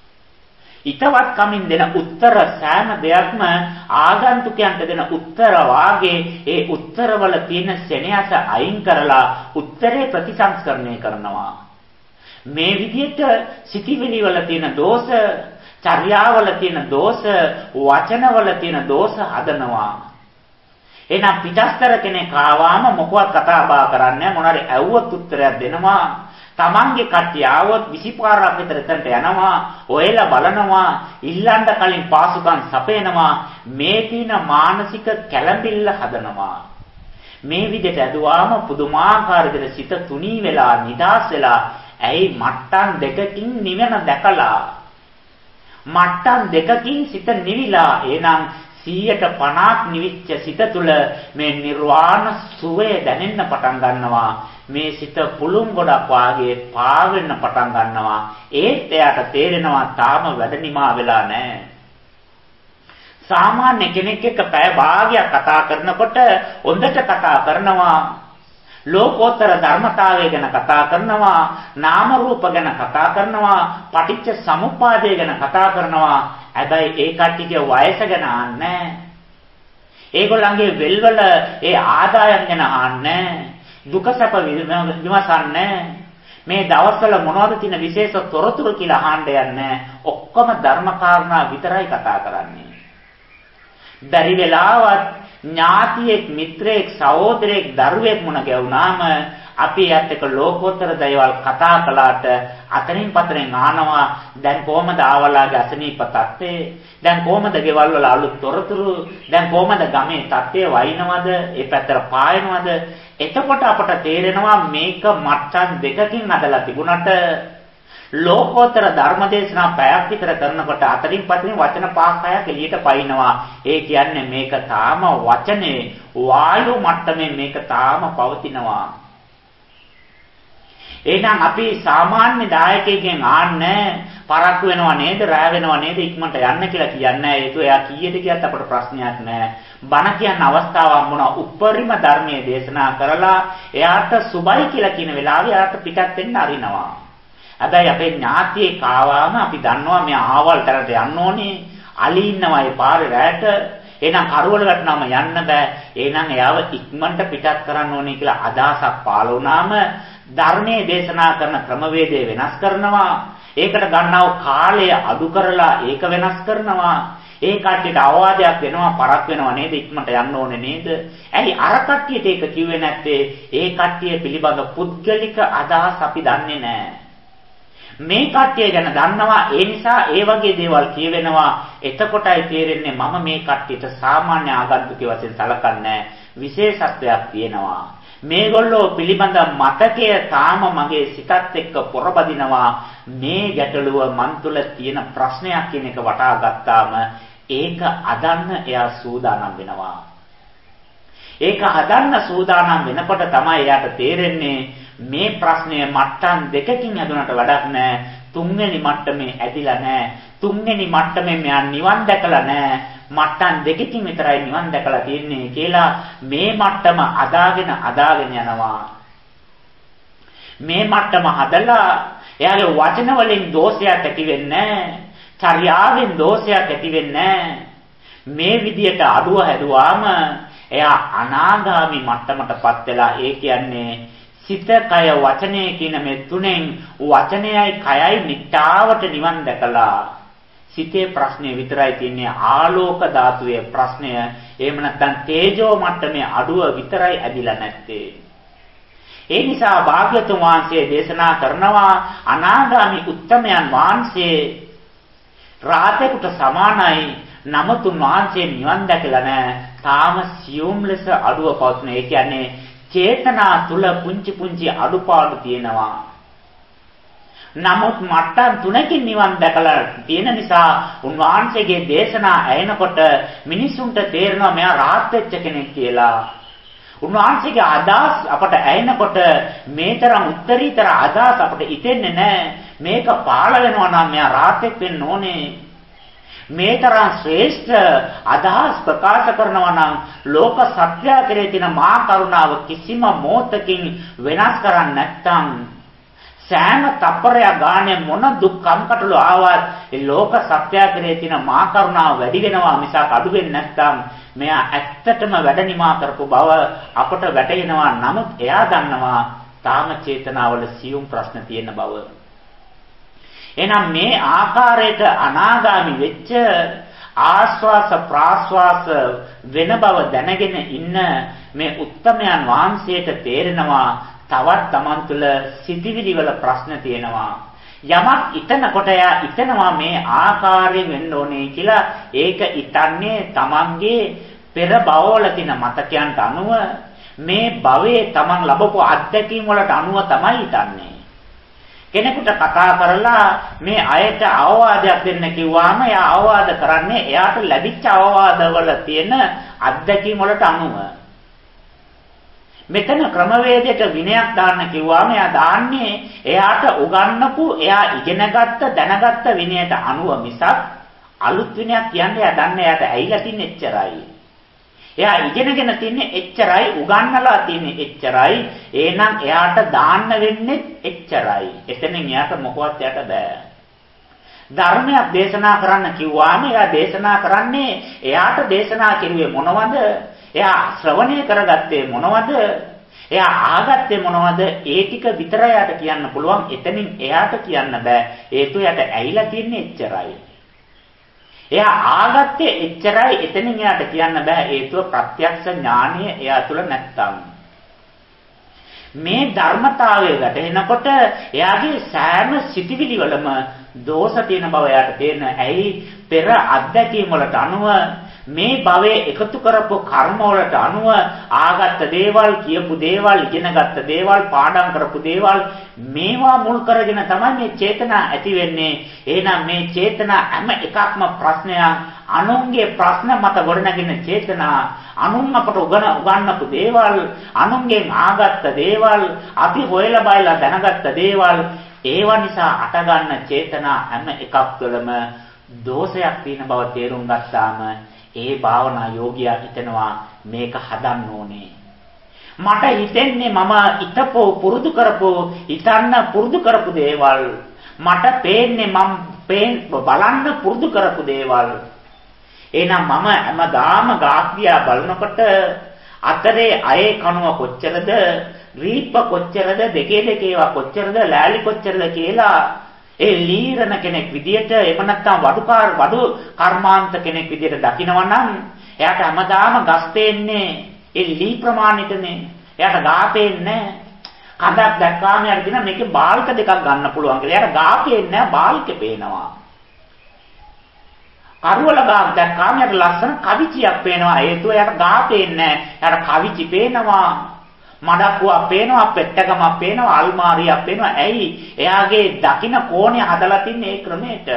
ඊටවත් කමින් දෙන උත්තර සෑම දෙයක්ම ආගන්තුකයන්ට දෙන උත්තර වාගේ ඒ උත්තරවල තියෙන සෙනෙහස අයින් කරලා උත්තරේ ප්‍රතිසංස්කරණය කරනවා. මේ විදිහට සිටිවිලි වල තියෙන දෝෂ, චර්යාවල තියෙන දෝෂ, වචනවල තියෙන දෝෂ හදනවා. එහෙනම් පිටස්තර කෙනෙක් ආවම මොකවත් කතා බහ කරන්නේ මොනාරි ඇව්වොත් උත්තරයක් දෙනවා. තමන්ගේ කට්ටිය ආවොත් විසි පාරක් විතර එතනට යනවා, ඔයලා බලනවා, ඉල්ලන්න කලින් පාසුකම් සපයනවා. මේ තියෙන මානසික කැළඹිල්ල හදනවා. මේ විදිහට ඇදුවාම පුදුමාකාර විදිහට සිත තුනී වෙලා නිදාස් වෙලා ඇයි මට්ටම් දෙකකින් නිවන දැකලා මට්ටම් දෙකකින් සිත නිවිලා එහෙනම් සීයට පනහක් නිවිච්ච සිත තුළ මේ නිර්වාණ සුවය දැනෙන්න පටන් ගන්නවා. මේ සිත පුළුම් ගොඩක් වාගේ පාවෙන්න පටන් ගන්නවා. ඒත් එයාට තේරෙනවා තාම වැඩ නිමා වෙලා නැහැ. සාමාන්‍ය කෙනෙක් එක්ක පැය භාගයක් කතා කරනකොට හොඳට කතා කරනවා. ලෝකෝත්තර ධර්මතාවය ගැන කතා කරනවා, නාම රූප ගැන කතා කරනවා, පටිච්ච සමුප්පාදය ගැන කතා කරනවා. හැබැයි ඒ කට්ටියගේ වයස ගැන අහන්නේ. ඒගොල්ලන්ගේ වෙල්වල ඒ ආදායම් ගැන අහන්නේ. දුක සැප විමසන්නේ. මේ දවස්වල මොනවද තියෙන විශේෂ තොරතුරු කියලා අහන්න යන්නේ. ඔක්කොම ධර්ම කාරණා විතරයි කතා කරන්නේ. බැරි වෙලාවත් ඥාතියෙක්, මිත්‍රයෙක්, සහෝදරයෙක්, දරුවෙක් මුණ ගැවුනාම අපි ඇත්ත එක ලෝකෝත්තර දේවල් කතා කළාට අතරින් පතරින් අහනවා. දැන් කොහමද ආවලාගේ අසනීප තත්ත්වේ? දැන් කොහමද ගෙවල් වල අලුත් තොරතුරු? දැන් කොහමද ගමේ තත්ත්වය වයින්වද? ඒ පැත්තට පායනවද? එතකොට අපට තේරෙනවා මේක මට්ටම් දෙකකින් අදලා තිබුණට ලෝකෝත්තර ධර්මදේශනා පැයක් විතර කරනකොට අතරින් පතරින් වචන පහක් හයක් එළියට පයින්නවා. ඒ කියන්නේ මේක තාම වචනේ වායු මට්ටමේ මේක තාම පවතිනවා. එහෙනම් අපි සාමාන්‍ය දායකයෙක්ගෙන් ආන්නේ පරක්කු වෙනව නේද, රැ වෙනව නේද, ඉක්මනට යන්න කියලා කියන්නේ. ඒක එයා කීයද කියත් අපට ප්‍රශ්නයක් නැහැ. බණ කියන අවස්ථාව හම්බුණා. උපරිම ධර්මයේ දේශනා කරලා එයාට සුබයි කියලා කියන වෙලාවේ එයාට පිටත් වෙන්න අරිනවා. හැබැයි අපේ ඥාතියෙක් ආවම අපි දන්නවා මෙයා ආවල් තරට යන්න ඕනේ. අලි ඉන්නවා ඒ පාරේ රැට. එහෙනම් කරවල වැටෙනාම යන්න බෑ. එහෙනම් එයාව ඉක්මනට පිටත් කරන්න ඕනේ කියලා අදහසක් පාළ වුණාම ධර්මයේ දේශනා කරන ක්‍රමවේදය වෙනස් කරනවා. ඒකට ගන්නව කාලය අඩු කරලා ඒක වෙනස් කරනවා. ඒ කට්ටියට අවවාදයක් වෙනවා, පරක් වෙනව නේද, ඉක්මනට යන්න ඕනේ නේද? ඇයි අර කට්ටියට ඒක කිව්වේ නැත්තේ? ඒ කට්ටිය පිළිබඳ පුද්ගලික අදහස් අපි දන්නේ නැහැ. මේ කට්ටිය ගැන දන්නවා. ඒ නිසා ඒ වගේ දේවල් කියවෙනවා. එතකොටයි තේරෙන්නේ මම මේ කට්ටියට සාමාන්‍ය ආගන්තුකයෙක් වශයෙන් සලකන්නේ. විශේෂත්වයක් තියෙනවා. මේගොල්ලෝ පිළිබඳ මතකය තාම මගේ සිතත් එක්ක පොරබදිනවා. මේ ගැටලුව මන් තුළ තියෙන ප්‍රශ්නයක් කියන එක වටහා ගත්තාම ඒක අදන්න එයා සූදානම් වෙනවා. ඒක හදන්න සූදානම් වෙනකොට තමයි එයාට තේරෙන්නේ මේ ප්‍රශ්නය මට්ටම් දෙකකින් හදුනට වැඩක් නැහැ. තුන්වෙනි මට්ටමේ ඇදිලා නැහැ. තුන්වෙනි මට්ටමේ මෙයා නිවන් දැකලා නැහැ. මට්ටම් දෙකකින් විතරයි නිවන් දැකලා තියෙන්නේ කියලා මේ මට්ටම අදාගෙන අදාගෙන යනවා. මේ මට්ටම හදලා එයාගේ වචන වලින් දෝෂයක් ඇති වෙන්නේ නැහැ. චර්යාවෙන් දෝෂයක් ඇති වෙන්නේ නැහැ. මේ විදියට අඩුව හැදුවාම එයා අනාගාමි මට්ටමටපත් වෙලා ඒ කියන්නේ සිත කය වචනය කියන මේ තුනෙන් වචනයයි කයයි නිට්ටාවට නිවන් දැකලා සිතේ ප්‍රශ්නේ විතරයි තියෙන්නේ ආලෝක ධාතුවේ ප්‍රශ්නය. එහෙම නැත්නම් තේජෝ මට්ටමේ අඩුව විතරයි ඇදිලා නැත්තේ. ඒ නිසා භාග්‍යතුන් වහන්සේ දේශනා කරනවා අනාගාමි උත්තමයන් වහන්සේ රාතේකට සමානයි. නමුතුන් වහන්සේ නිවන් දැකලා නැහැ. තාම සියුම් ලෙස අඩුව පවතින. ඒ කියන්නේ චේතනා තුල පුංචි පුංචි අඩුපාඩු තියෙනවා. නමුත් මට්ටම් තුනකින් නිවන් දැකලා තියෙන නිසා උන්වහන්සේගේ දේශනා ඇහෙනකොට මිනිසුන්ට තේරෙනවා මෙයා රාහත් වෙච්ච කෙනෙක් කියලා. උන්වහන්සේගේ අදහස් අපට ඇහෙනකොට මේ තරම් උත්තරීතර අදහස් අපට හිතෙන්නේ නැහැ. මේක පාළ වෙනවා නම් මෙයා රාහත් වෙන්න ඕනේ. මේ තරම් ශ්‍රේෂ්ඨ අදහස් ප්‍රකාශ කරනවා නම් ලෝක සත්‍යය කෙරෙහි තියෙන මහා කරුණාව කිසිම මොහොතකින් වෙනස් කරන්නේ නැත්නම් සෑම තප්පරයක් ගානේ මොන දුක් කම්කටොළු ආවත් ඒ ලෝක සත්‍යය කෙරෙහි තියෙන මහා කරුණාව වැඩි වෙනවා මිසක් අඩු වෙන්නේ නැත්නම් මෙයා ඇත්තටම වැඩ නිමා කරපු බව අපට වැටහෙනවා. නමුත් එයා දන්නවා තාම චේතනාවල සියුම් ප්‍රශ්න තියෙන බව. එහෙනම් මේ ආකාරයට අනාගාමි වෙච්ච ආස්වාස ප්‍රාස්වාස වෙන බව දැනගෙන ඉන්න මේ උත්තමයන් වහන්සේට තේරෙනවා තවත් Taman තුල සිටිවිලි වල ප්‍රශ්න තියෙනවා. යමක් ඉතනකොට යා ඉතනවා මේ ආකාරයෙන් වෙන්න ඕනේ කියලා. ඒක ඉතන්නේ Tamanගේ පෙර භවවල තියෙන මතකයන්ට අනුව මේ භවයේ Taman ලැබපු අත්දැකීම් වලට අනුව තමයි ඉතන්නේ. කෙනෙකුට කතා කරලා මේ අයට අවවාදයක් දෙන්න කිව්වම එයා අවවාද කරන්නේ එයාට ලැබිච්ච අවවාදවල තියෙන අත්දැකීම් වලට අනුව. මෙතන ක්‍රමවේදයට විනයක් දාන්න කිව්වම එයා දාන්නේ එයාට උගන්වපු එයා ඉගෙනගත්ත දැනගත්ත විනයට අනුව මිසක් අලුත් විනයක් කියන්නේ එයා දන්නේ එයාට ඇහිලා තින්නේ එච්චරයි. එයා ඉගෙනගෙන තින්නේ එච්චරයි, උගන්වලා තින්නේ එච්චරයි. එහෙනම් එයාට දාන්න වෙන්නේ එච්චරයි. එතනින් එයාට මොකවත් යට බෑ. ධර්මයක් දේශනා කරන්න කිව්වාම එයා දේශනා කරන්නේ එයාට දේශනා කෙරුවේ මොනවද? එයා ශ්‍රවණය කරගත්තේ මොනවද? එයා ආගත්තේ මොනවද? ඒ ටික විතරයි යාට කියන්න පුළුවන්. එතනින් එයාට කියන්න බෑ. ඒතු යට ඇහිලා තින්නේ එච්චරයි. එයා ආගත්තේ එච්චරයි. එතනින් එයාට කියන්න බෑ. හේතුව ප්‍රත්‍යක්ෂ ඥානය එයා තුල නැත්තම්. මේ ධර්මතාවය වැටෙනකොට එයාගේ සෑම සිටිවිලි වලම දෝෂ තියෙන බව එයාට තේරෙනවා. ඇයි? පෙර අත්දැකීම් වලට අනුව මේ භවයේ එකතු කරපු කර්ම වලට අනුව ආගත්ත දේවල්, කියපු දේවල්, ඉගෙනගත්ත දේවල්, පාඩම් කරපු දේවල් මේවා මුල් කරගෙන තමයි මේ චේතනා ඇති වෙන්නේ. එහෙනම් මේ චේතනා හැම එකක්ම ප්‍රශ්නයක්. අනුන්ගේ ප්‍රශ්න මත ගොඩනගෙන චේතනා, අනුන් අපට උගන උගන්වපු දේවල්, අනුන්ගෙන් ආගත්ත දේවල්, අපි හොයලා බලලා දැනගත්ත දේවල්, ඒවා නිසා අටගන්න චේතනා හැම එකක් තුළම දෝෂයක් තියෙන බව තේරුම් ගත්තාම ඒ භාවනා යෝගියා හිතනවා මේක හදන්න ඕනේ. මට හිතෙන්නේ මම හිතපෝ පුරුදු කරපෝ හිතන්න පුරුදු කරපු දේවල්, මට පේන්නේ මම පේන් බලන්න පුරුදු කරපු දේවල්. එහෙනම් මම හැමදාම ගාස්දියා බලනකොට අතරේ අයේ කනුව කොච්චරද, රීප්ප කොච්චරද, දෙකේ දෙකේවා කොච්චරද, ලෑලි කොච්චරද කියලා ඒ ලීරණ කෙනෙක් විදියට එහෙම නැත්නම් වඩුකාර වඩු කර්මාන්ත කෙනෙක් විදියට දකිනවා නම් එයාට හැමදාම ගස් පේන්නේ ඒ ලී ප්‍රමාණිතනේ. එයාට ගා පේන්නේ කඳක් දැක්කාම එයාට දින මේකේ බාල්ක දෙකක් ගන්න පුළුවන් කියලා. එයාට ගා පේන්නේ නැහැ, බාල්කේ පේනවා. කරුවල ගා දැක්කාම එයාට ලස්සන කවිචියක් පේනවා. හේතුව එයාට ගා පේන්නේ නැහැ, එයාට කවිචි පේනවා. මඩක්කුවක් පේනවා, පෙට්ටකමක් පේනවා, අල්මාරියක් පේනවා. ඇයි? එයාගේ දකින්න කෝණය හදලා තින්නේ ඒ ක්‍රමයට.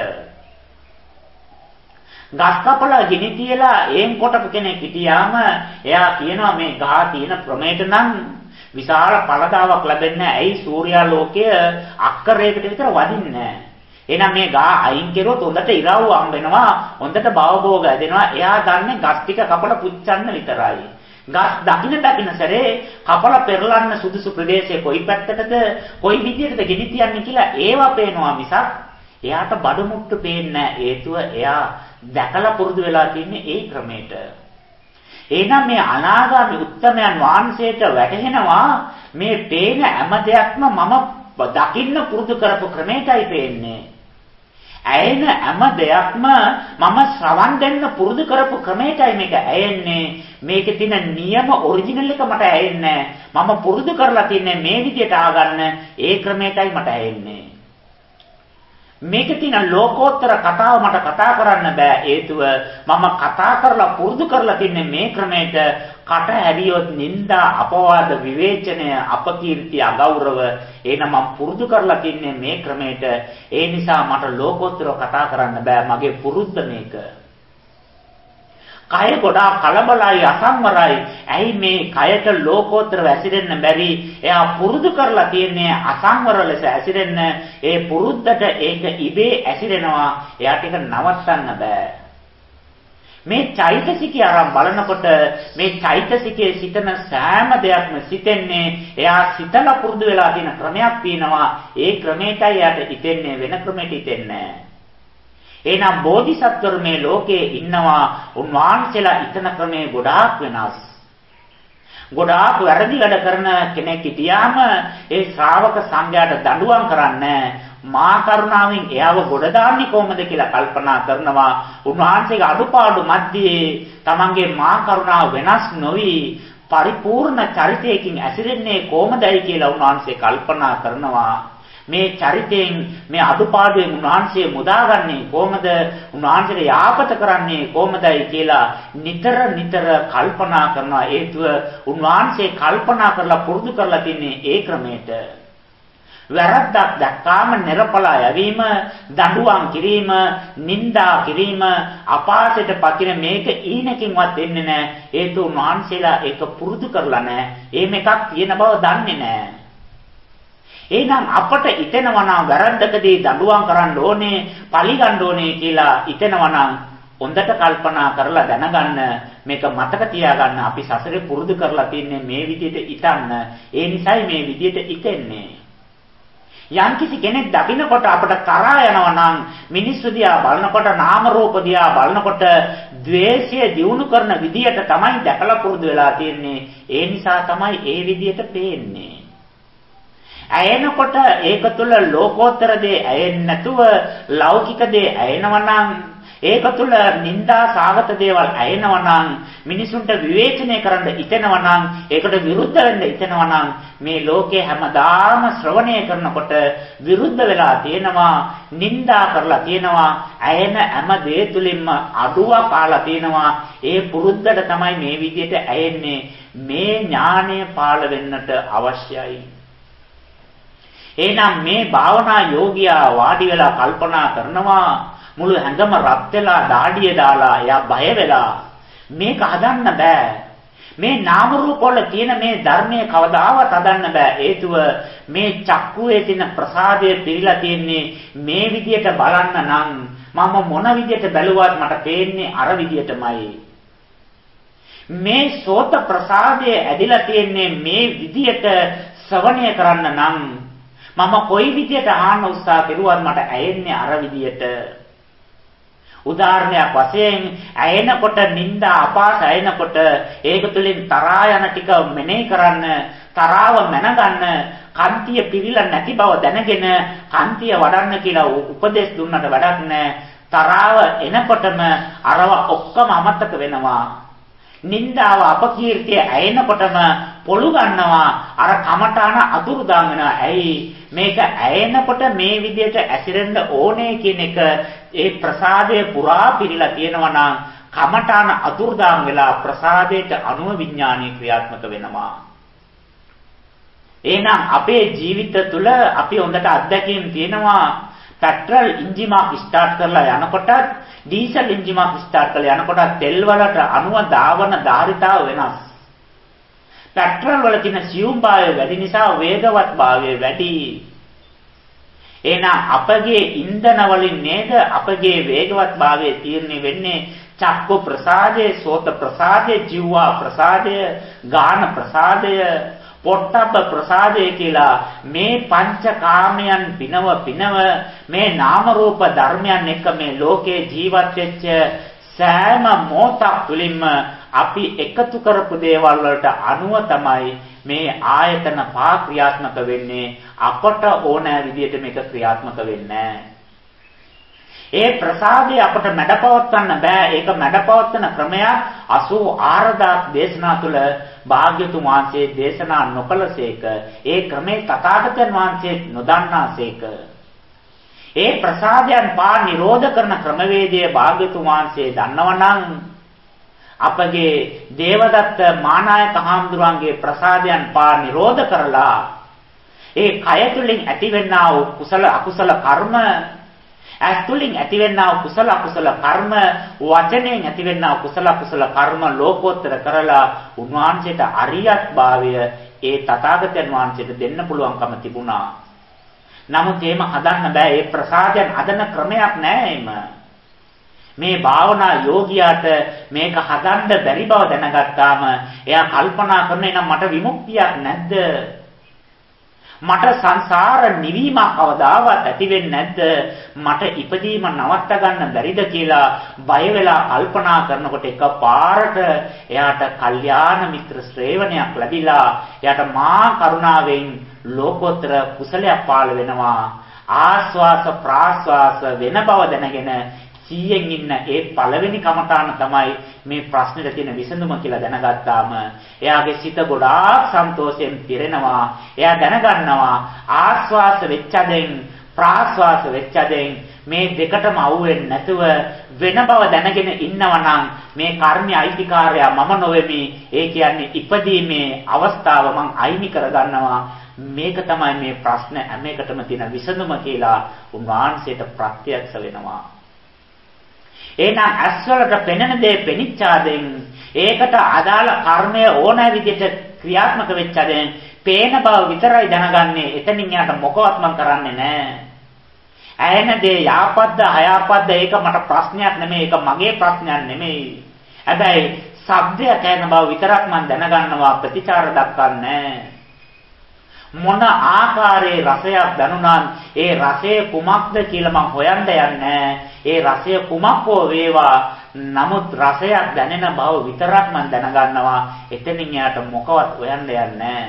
ගස් කපලා ගිනි තියලා එම් කොටපු කෙනෙක් හිටියාම එයා කියනවා මේ ගහ තියෙන ක්‍රමයට නම් විශාල පළදාවක් ලැබෙන්නේ නැහැ. ඇයි? සූර්යාලෝකය අක්කරයකට විතර වදින්නේ නැහැ. එහෙනම් මේ ගහ අයින් කෙරුවොත් හොඳට ඉරව්ව හම්බ වෙනවා, හොඳට භවභෝග ඇදෙනවා. එයා දන්නේ ගස් ටික කපලා පුච්චන්න විතරයි. ගස් දකින්න දකින්න සැරේ කපලා පෙරලන්න සුදුසු ප්‍රදේශයේ කොයි පැත්තටද, කොයි විදියටද ගෙඩි තියන්නේ කියලා ඒවා පේනවා මිසක් එයාට බඩු මුට්ටු පේන්නේ නැහැ. හේතුව එයා දැකලා පුරුදු වෙලා තින්නේ ඒ ක්‍රමයට. එහෙනම් මේ අනාගාමී උත්තමයන් වහන්සේට වැටහෙනවා මේ පේන හැම දෙයක්ම මම දකින්න පුරුදු කරපු ක්‍රමයටයි පේන්නේ. ඇයෙන හැම දෙයක්ම මම ශ්‍රවණ දෙන්න පුරුදු කරපු ක්‍රමයටයි මේක ඇයෙන්නේ. මේකේ තියෙන නියම ඔරිජිනල් එක මට ඇයෙන්නේ නැහැ. මම පුරුදු කරලා තින්නේ මේ විදියට ආගන්න ඒ ක්‍රමයටයි මට ඇයෙන්නේ. මේකේ තියෙන ලෝකෝත්තර කතාව මට කතා කරන්න බෑ. හේතුව මම කතා කරලා පුරුදු කරලා තින්නේ මේ ක්‍රමයට. කට හැරියොත් නිന്ദා, අපවාද, විවේචනය, අපකීර්ති, අගෞරව එනනම් මම පුරුදු කරලා තින්නේ මේ ක්‍රමයට. ඒ නිසා මට ලෝකෝත්තරව කතා කරන්න බෑ. මගේ පුරුද්ද මේක. කය ගොඩාක් කලබලයි, අසංවරයි. ඇයි මේ කයට ලෝකෝත්තරව ඇසිරෙන්න බැරි? එයා පුරුදු කරලා තියන්නේ අසංවර ලෙස ඇසිරෙන්න. ඒ පුරුද්දට ඒක ඉබේ ඇසිරෙනවා. එයාට ඒක නවත්තන්න බෑ. මේ චෛතසිකය අරන් බලනකොට මේ චෛතසිකයේ සිතන සෑම දෙයක්ම සිතෙන්නේ එයා සිතලා පුරුදු වෙලා තියෙන ක්‍රමයක් තියෙනවා. ඒ ක්‍රමයටයි එයාට හිතෙන්නේ, වෙන ක්‍රමයකට හිතෙන්නේ නැහැ. එහෙනම් බෝධිසත්වරු මේ ලෝකේ ඉන්නවා. උන්වහන්සේලා හිතන ක්‍රමේ ගොඩාක් වෙනස්. ගොඩාක් වැරදි වැඩ කරන කෙනෙක් හිටියාම ඒ ශ්‍රාවක සංඝයාට දඬුවම් කරන්නේ මා කරුණාවෙන් එයාව ගොඩ දාන්නේ කොහොමද කියලා කල්පනා කරනවා. උන්වහන්සේගේ අඩුපාඩු මැද්දේ තමන්ගේ මා කරුණාව වෙනස් නොවි පරිපූර්ණ චරිතයකින් ඇසිරෙන්නේ කොහොමදයි කියලා උන්වහන්සේ කල්පනා කරනවා. මේ චරිතයෙන් මේ අඩුපාඩුවෙන් උන්වහන්සේ මුදාගන්නේ කොහොමද? උන්වහන්සේට යාපත කරන්නේ කොහොමදයි කියලා නිතර නිතර කල්පනා කරනවා. හේතුව උන්වහන්සේ කල්පනා කරලා පුරුදු කරලා තින්නේ ඒ ක්‍රමයට. වැරද්දක් දැක්කාම නිරපලා යැවීම, දඬුවම් කිරීම, නිନ୍ଦා කිරීම, අපාසයට පතින මේක ඊනකින්වත් දෙන්නේ නැහැ. හේතුව උන්වහන්සේලා ඒක පුරුදු කරලා නැහැ. එහෙම එකක් තියෙන බව දන්නේ නැහැ. එහෙනම් අපට හිතෙනවා නම් වැරද්දකදී දඬුවම් කරන්න ඕනේ, පලි ගන්න ඕනේ කියලා හිතෙනවා නම් හොඳට කල්පනා කරලා දැනගන්න, මේක මතක තියාගන්න. අපි සසරේ පුරුදු කරලා තින්නේ මේ විදිහට හිතන්න. ඒ නිසායි මේ විදිහට හිතෙන්නේ. යම්කිසි කෙනෙක් දකින්නකොට අපට තරහා යනවා නම් මිනිස්සු දිහා බලනකොට, නාම රූප දිහා බලනකොට ද්වේෂය දියුණු කරන විදියට තමයි දැකලා පුරුදු වෙලා තියෙන්නේ. ඒ නිසා තමයි ඒ විදියට පේන්නේ. ඇයෙනකොට ඒක තුළ ලෝකෝත්තර දේ ඇයෙන්නේ නැතුව ලෞකික දේ ඇයෙනවා නම්, ඒක තුළ නිന്ദා සාගත දේවල් ඇයෙනවා නම්, මිනිසුන්ට විවේචනය කරන්න හිතෙනවා නම්, ඒකට විරුද්ධ වෙන්න හිතෙනවා නම්, මේ ලෝකේ හැමදාම ශ්‍රවණය කරනකොට විරුද්ධ වෙලා තියෙනවා, නිന്ദා කරලා තියෙනවා, ඇයෙන හැම දේ තුලින්ම අඩුවක් පාලා තියෙනවා. ඒ පුරුද්දට තමයි මේ විදිහට ඇයෙන්නේ. මේ ඥාණය පාළ වෙන්නට අවශ්‍යයි. එහෙනම් මේ භාවනා යෝගියා වාඩි වෙලා කල්පනා කරනවා, මුළු හැඟම රත් වෙලා දාඩිය දාලා එයා බය වෙලා මේක හදන්න බෑ. මේ නාම රූප වල තියෙන මේ ධර්මයේ කවදාවත් හදන්න බෑ. හේතුව මේ චක්කුවේ තියෙන ප්‍රසාදය පිරීලා තියෙන්නේ මේ විදියට බලන්න නම් මම මොන විදියට බැලුවත් මට පේන්නේ අර විදියටමයි. මේ සෝත ප්‍රසාදය ඇදිලා තියෙන්නේ මේ විදියට ශ්‍රවණය කරන්න නම් මම කොයි විදියට අහන්න උත්සාහ කරුවත් මට ඇයෙන්නේ අර විදියට. උදාහරණයක් වශයෙන් ඇයෙනකොට නිന്ദා අපාස ඇයෙනකොට ඒක තුළින් තරහා යන ටික මෙනෙහි කරන්න, තරාව මැනගන්න, කන්තිය පිළිලා නැති බව දැනගෙන කන්තිය වඩන්න කියලා උපදෙස් දුන්නට වැඩක් නැහැ. තරාව එනකොටම අරව ඔක්කොම අමතක වෙනවා. නිന്ദාව අපකීර්තිය ඇයෙනකොටම පොළු ගන්නවා. අර කමඨාන අතුරු දාන් වෙනවා. ඇයි මේක ඇයෙනකොට මේ විදිහට ඇසිරෙන්න ඕනේ කියන එක ඒ ප්‍රසාදයේ පුරා පිරීලා තියෙනවා නම් කමඨාන අතුරු දාන් වෙලා ප්‍රසාදයට අනුව විඥානීය ක්‍රියාත්මක වෙනවා. එහෙනම් අපේ ජීවිත තුළ අපි හොඳට අත්දැකීම් තියෙනවා පෙට්‍රල් එන්ජිමක් ස්ටාර්ට් කරලා යනකොට ඩීසල් එන්ජිමක් ස්ටාර්ට් කරලා යනකොට තෙල් වලට අණුව දාවන ධාරිතාව වෙනස්. පෙට්‍රල් වල තියෙන සියුම් භාවය වැඩි නිසා වේගවත් භාවය වැඩි. එහෙනම් අපගේ ඉන්ධන වලින් නේද අපගේ වේගවත් භාවය තීරණය වෙන්නේ චක්ක ප්‍රසාදය, සෝත ප්‍රසාදය, ජීවා ප්‍රසාදය, ගාන ප්‍රසාදය, පොට්ටබ්බ ප්‍රසාදය කියලා මේ පංචකාමයන් පිනව පිනව මේ නාම රූප ධර්මයන් එක්ක මේ ලෝකේ ජීවත් වෙච්ච සෑම මොහොතක් තුළින්ම අපි එකතු කරපු දේවල් වලට අනුව තමයි මේ ආයතන පහ ක්‍රියාත්මක වෙන්නේ. අපට ඕනෑ විදිහට මේක ක්‍රියාත්මක වෙන්නේ ඒ ප්‍රසාදය අපට මැඩපවත්වන්න බෑ. ඒක මැඩපවත්වන ක්‍රමය අසූ ආරදාක් දේශනා තුළ භාග්‍යතුන් වහන්සේ දේශනා නොකළසේක. ඒ ක්‍රමේ තථාගතයන් වහන්සේ නොදන්නාසේක. ඒ ප්‍රසාදයන් පා නිරෝධ කරන ක්‍රමවේදය භාග්‍යතුන් වහන්සේ දන්නවනම් අපගේ දේවදත්ත මානායක හාමුදුරන්ගේ ප්‍රසාදයන් පා නිරෝධ කරලා ඒ කය තුලින් ඇතිවෙනා වූ කුසල අකුසල කර්ම, ඇස් තුලින් ඇතිවෙනා වූ කුසල අකුසල කර්ම, වචනයෙන් ඇතිවෙනා වූ කුසල අකුසල කර්ම ලෝකෝත්තර කරලා උන්වහන්සේට අරියත් භාවය ඒ තථාගතයන් වහන්සේට දෙන්න පුළුවන්කම තිබුණා. නමුත් එහෙම හදන්න බෑ. ඒ ප්‍රසාදයන් හදන ක්‍රමයක් නෑ එම. මේ භාවනා යෝගියාට මේක හදන්න බැරි බව දැනගත්තාම එයා කල්පනා කරනවා එනම් මට විමුක්තියක් නැද්ද? මට සංසාර නිවීමක් කවදාවත් ඇති වෙන්නේ නැද්ද? මට ඉපදීම නවත්ත ගන්න බැරිද කියලා බය වෙලා කල්පනා කරනකොට එකපාරට එයාට කල්යාණ මිත්‍ර ශ්‍රේවණයක් ලැබිලා එයාට මා කරුණාවෙන් ලෝකෝත්තර කුසලයක් පාළ වෙනවා. ආස්වාස ප්‍රාස්වාස වෙන බව දැනගෙන සීයෙන් ඉන්න ඒ පළවෙනි කමඨාන තමයි මේ ප්‍රශ්නෙට තියෙන විසඳුම කියලා දැනගත්තාම එයාගේ සිත ගොඩාක් සන්තෝෂයෙන් පිරෙනවා. එයා දැනගන්නවා ආස්වාස වෙච්චදෙන් ප්‍රාස්වාස වෙච්චදෙන් මේ දෙකටම අහුවෙන්නේ නැතුව වෙන බව දැනගෙන ඉන්නවනම් මේ කර්මයේ අයිතිකාරයා මම නොවෙමි. ඒ කියන්නේ ඉපදීමේ අවස්ථාව මං අයිමි කරගන්නවා. මේක තමයි මේ ප්‍රශ්න හැම එකටම තියෙන විසඳුම කියලා උන්වහන්සේට ප්‍රත්‍යක්ෂ වෙනවා. එහෙනම් ඇස්වලට පෙනෙන දේ පෙනිච්චාදෙන් ඒකට අදාළ කර්මය ඕනෑ විදිහට ක්‍රියාත්මක වෙච්චාදෙන් පේන බව විතරයි දැනගන්නේ. එතනින් යාට මොකවත් මම කරන්නේ නැහැ. ඇහෙන දේ යාපද්ද අයාපද්ද ඒක මට ප්‍රශ්නයක් නෙමෙයි. ඒක මගේ ප්‍රශ්නයක් නෙමෙයි. හැබැයි ශබ්දය ඇහෙන බව විතරක් මම දැනගන්නවා. ප්‍රතිචාර දක්වන්නේ මොන ආකාරයේ රසයක් දැනුණත් ඒ රසය කුමක්ද කියලා මම හොයන්න යන්නේ. ඒ රසය කුමක් හෝ වේවා. නමුත් රසයක් දැනෙන බව විතරක් මම දැනගන්නවා. එතනින් යාට මොකවත් හොයන්න යන්නේ.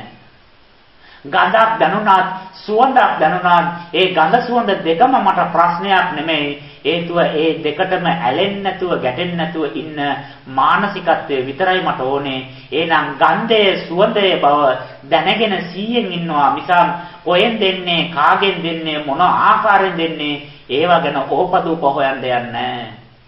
ගඳක් දැනුණත් සුවඳක් දැනුණත් ඒ ගඳ සුවඳ දෙකම මට ප්‍රශ්නයක් නෙමෙයි. හේතුව ඒ දෙකටම ඇලෙන්නේ නැතුව ගැටෙන්නේ නැතුව ඉන්න මානසිකත්වයේ විතරයි මට ඕනේ. එහෙනම් ගන්ධයේ සුවඳයේ බව දැනගෙන සීයෙන් ඉන්නවා මිසක් කොහෙන් දෙන්නේ කාගෙන් දෙන්නේ මොන ආකාරයෙන් දෙන්නේ ඒව ගැන ඕපදූප හොයන්න යන්නේ නැහැ.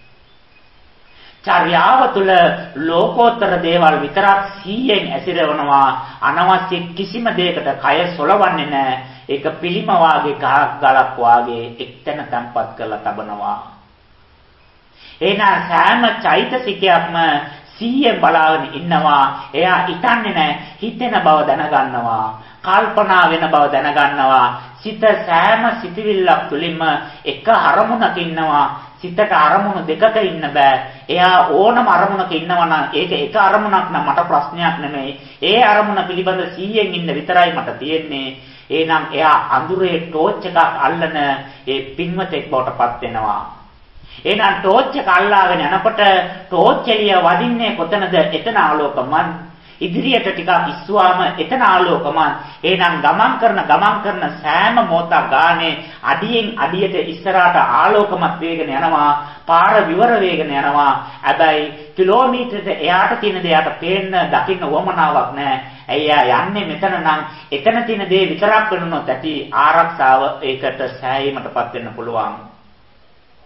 චර්යාව තුළ ලෝකෝත්තර දේවල් විතරක් සීයෙන් ඇසිරවනවා. අනවශ්‍ය කිසිම දෙයකට කය සොලවන්නේ නැහැ. ඒක පිළිම වාගේ ගහක් ගලක් වාගේ එක්තැන තැම්පත් කරලා තබනවා. එහෙනම් සෑම චෛතසිකයක්ම සීයෙන් බලාගෙන ඉන්නවා. එයා හිතන්නේ නැහැ. හිතෙන බව දැනගන්නවා. කල්පනා වෙන බව දැනගන්නවා. සිත සෑම සිතිවිල්ලක් තුළින්ම එක අරමුණක ඉන්නවා. සිතට අරමුණු දෙකක ඉන්න බෑ. එයා ඕනම අරමුණක ඉන්නවා නම් ඒක එක අරමුණක් නම් මට ප්‍රශ්නයක් නෙමෙයි. ඒ අරමුණ පිළිබඳ සීයෙන් ඉන්න විතරයි මට තියෙන්නේ. එහෙනම් එයා අඳුරේ ටෝච් එකක් අල්ලන ඒ පින්වතෙක් බවට පත් වෙනවා. එහෙනම් ටෝච් එක අල්ලාගෙන යනකොට ටෝච් එළිය වදින්නේ කොතනද? එතන ආලෝකමත්. ඉදිරියට ටිකක් ඉස්සුවාම එතන ආලෝකමත්. එහෙනම් ගමන් කරන ගමන් කරන සෑම මොහොතක් ගානේ අඩියෙන් අඩියට ඉස්සරහට ආලෝකමත් වේගන යනවා. පාර විවර වේගන යනවා. හැබැයි කිලෝමීටරට එයාට තියෙන දේ යට පේන්න දකින්න උවමනාවක් නැහැ. ඇයි යන්නේ මෙතන නම් එතන තියෙන දේ විතරක් වෙනුනොත් ඇති ආරක්ෂාව ඒකට සෑයීමටපත් වෙන්න පුළුවන්.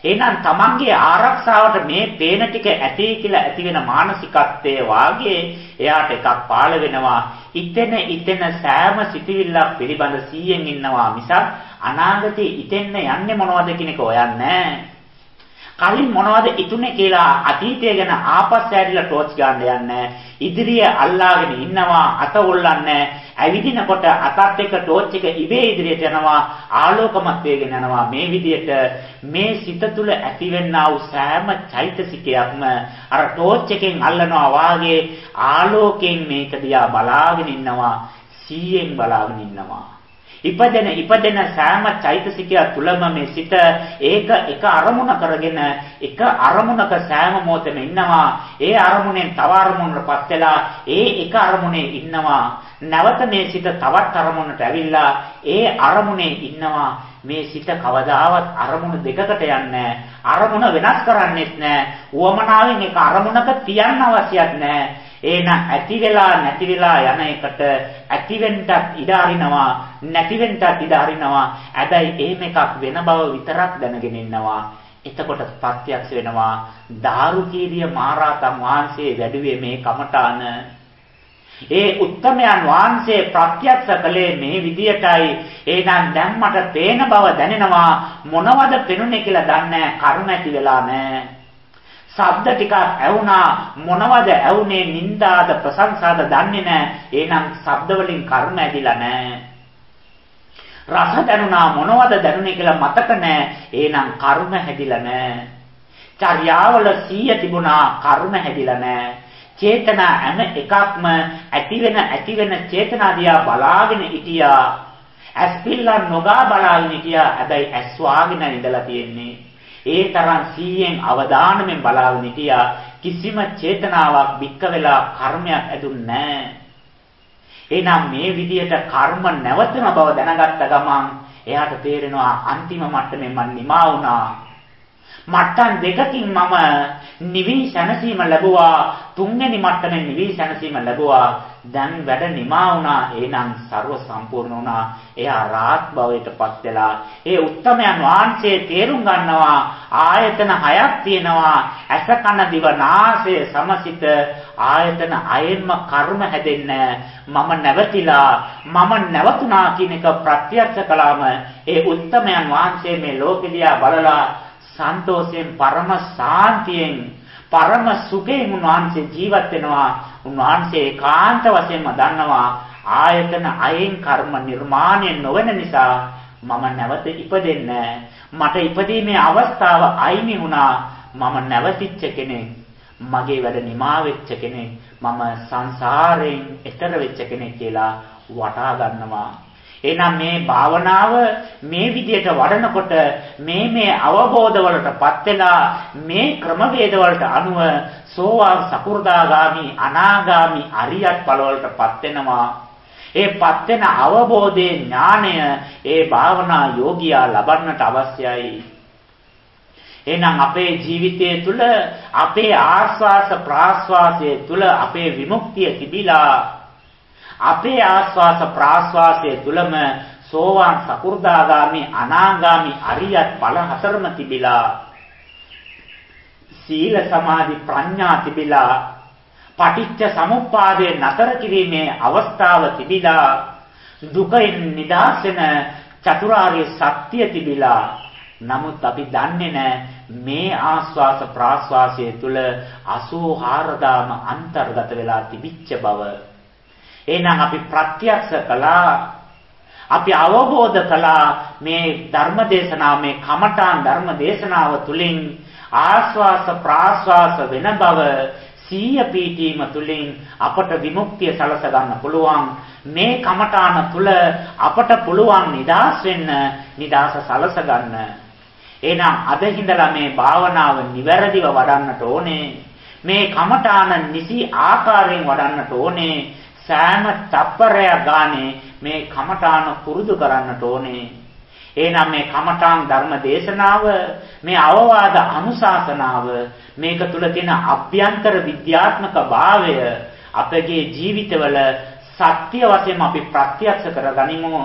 එහෙනම් තමන්ගේ ආරක්ෂාවට මේ පේන ටික ඇති කියලා ඇති වෙන මානසිකත්වයේ වාගේ එයාට එකක් පාළ වෙනවා. ඉතෙන ඉතෙන සෑම සිටිවිල්ලක් පිළිබඳ සීයෙන් ඉන්නවා මිසක් අනාගතේ ඉතෙන්න යන්නේ මොනවද කියන එක හොයන්නේ නැහැ. කලින් මොනවද ඉතුනේ කියලා අතීතය ගැන ආපස්සට ඇරිලා ටෝච් ගන්න යන්නේ. ඉදිරිය අල්ලාගෙන ඉන්නවා අත උල්ලන්නේ. ඇවිදිනකොට අතත් එක්ක ටෝච් එක ඉබේ ඉදිරියට යනවා ආලෝකමත් වේගෙන යනවා. මේ විදිහට මේ සිත තුළ ඇතිවෙනා වූ සෑම චෛතසිකයක්ම අර ටෝච් එකෙන් අල්ලනවා වාගේ ආලෝකයෙන් මේක දිහා බලාගෙන ඉන්නවා. සීයෙන් බලාගෙන ඉන්නවා. ඉපදෙන ඉපදෙන සෑම චෛතසිකය තුළම මේ සිත ඒක එක අරමුණ කරගෙන එක අරමුණක සෑම මොහොතෙම ඉන්නවා. ඒ අරමුණෙන් තව අරමුණකටපත් වෙලා ඒ එක අරමුණේ ඉන්නවා. නැවත මේ සිත තවත් අරමුණකට ඇවිල්ලා ඒ අරමුණේ ඉන්නවා. මේ සිත කවදාවත් අරමුණු දෙකකට යන්නේ අරමුණ වෙනස් කරන්නේත් නැහැ. උවමනාවෙන් එක අරමුණක තියන්න අවශ්‍යත් නැහැ. එහෙනම් ඇති වෙලා නැති වෙලා යන එකට ඇති වෙන්නත් ඉඩ අරිනවා නැති වෙන්නත් ඉඩ අරිනවා. හැබැයි එහෙම එකක් වෙන බව විතරක් දැනගෙන ඉන්නවා. එතකොට ප්‍රත්‍යක්ෂ වෙනවා දාරුකීරිය මහරහතන් වහන්සේ වැඩුවේ මේ කමඨාන. ඒ උත්තමයන් වහන්සේ ප්‍රත්‍යක්ෂ කළේ මේ විදියටයි. එහෙනම් දැන් මට පේන බව දැනෙනවා. මොනවද පෙනුනේ කියලා දන්නේ නැහැ. කර්ම ඇති වෙලා නැහැ. ශබ්ද ටිකක් ඇහුණා. මොනවද ඇහුනේ? නින්දාද ප්‍රශංසාද දන්නේ නැහැ. එහෙනම් ශබ්ද වලින් කර්ම ඇදිලා නැහැ. රස දැනුණා. මොනවද දැනුනේ කියලා මතක නැහැ. එහෙනම් කර්ම හැදිලා නැහැ. චර්යාවල සීය තිබුණා. කර්ම හැදිලා නැහැ. චේතනා හැම එකක්ම ඇති වෙන ඇති වෙන චේතනා දිහා බලාගෙන හිටියා. ඇස් පිල්ලා නොගා බලාගෙන හිටියා. හැබැයි ඇස් වාගෙන ඉඳලා තියෙන්නේ. ඒ තරම් සීයෙන් අවධානයෙන් බලාගෙන හිටියා. කිසිම චේතනාවක් වික්ක වෙලා කර්මයක් ඇදුන්නේ නැහැ. එහෙනම් මේ විදියට කර්ම නැවතුන බව දැනගත්ත ගමන් එයාට තේරෙනවා අන්තිම මට්ටමේ මම නිමා වුණා. මට්ටම් දෙකකින් මම නිවි සැනසීම ලැබුවා. තුන්වෙනි මට්ටමේ නිවි සැනසීම ලැබුවා. දැන් වැඩ නිමා වුණා. එහෙනම් ਸਰව සම්පූර්ණ වුණා. එයා රාත් භවයටපත් වෙලා ඒ උත්තමයන් වහන්සේ තේරුම් ගන්නවා ආයතන හයක් තියෙනවා. ඇස කන දිව නාසය සමසිත ආයතන අයෙන්ම කර්ම හැදෙන්නේ. මම නැවතිලා මම නැවතුණා කියන එක ප්‍රත්‍යක්ෂ කළාම ඒ උත්තමයන් වහන්සේ මේ ලෝකෙදියා බලලා සන්තෝෂයෙන් පරම සාන්තියෙන් පරම සුඛයෙන් උන්වහන්සේ ජීවත් වෙනවා. උන්වහන්සේ ඒකාන්ත වශයෙන්ම දන්නවා ආයතන අයෙන් කර්ම නිර්මාණය නොවන නිසා මම නැවත ඉපදෙන්නේ මට ඉපදීමේ අවස්ථාව අයිමි වුණා. මම නැවතිච්ච කෙනෙක්. මගේ වැඩ නිමා වෙච්ච කෙනෙක්. මම සංසාරයෙන් එතර වෙච්ච කෙනෙක් කියලා වටහා ගන්නවා. එහෙනම් මේ භාවනාව මේ විදියට වඩනකොට මේ මේ අවබෝධ වලටපත් වෙලා මේ ක්‍රමවේද වලට අනුව සෝවාන් සකු르දාගාමි අනාගාමි අරියත් ඵල වලටපත් වෙනවා. ඒපත් වෙන අවබෝධයේ ඥාණය ඒ භාවනා යෝගියා ලබන්නට අවශ්‍යයි. එහෙනම් අපේ ජීවිතය තුළ අපේ ආස්වාස ප්‍රාස්වාසයේ තුළ අපේ විමුක්තිය තිබිලා අපේ ආස්වාස ප්‍රාස්වාසයේ තුලම සෝවාන් සකු르දාගාමි අනාගාමි අරියත් ඵල හතරම තිබිලා සීල සමාධි ප්‍රඥා තිබිලා පටිච්ච සමුප්පාදේ නතර කිරීමේ අවස්ථාව තිබිලා දුකෙන් නිදහස් වෙන චතුරාර්ය සත්‍ය තිබිලා. නමුත් අපි දන්නේ නැහැ මේ ආස්වාස ප්‍රාස්වාසයේ තුල අසූ හාරදාම අන්තර්ගත වෙලා තිබිච්ච බව. එහෙනම් අපි ප්‍රත්‍යක්ෂ කළා අපි අවබෝධ කළා මේ ධර්ම දේශනාව මේ කමඨාන් ධර්ම දේශනාව තුලින් ආස්වාස ප්‍රාස්වාස වෙන බව සීය පීඨීම තුලින් අපට විමුක්තිය සලස ගන්න පුළුවන්. මේ කමඨාන තුල අපට පුළුවන් නිදාස් වෙන්න නිදාස සලස ගන්න. එහෙනම් අද හිඳලා මේ භාවනාව නිවැරදිව වඩන්නට ඕනේ. මේ කමඨාන නිසි ආකාරයෙන් වඩන්නට ඕනේ. සෑම තප්පරයක් ගානේ මේ කමඨාන පුරුදු කරන්නට ඕනේ. එහෙනම් මේ කමඨාන් ධර්ම දේශනාව මේ අවවාද අනුශාසනාව මේක තුල තියෙන අභ්‍යන්තර විද්‍යාත්මක භාවය අපගේ ජීවිතවල සත්‍ය වශයෙන් අපි ප්‍රත්‍යක්ෂ කරගනිමු.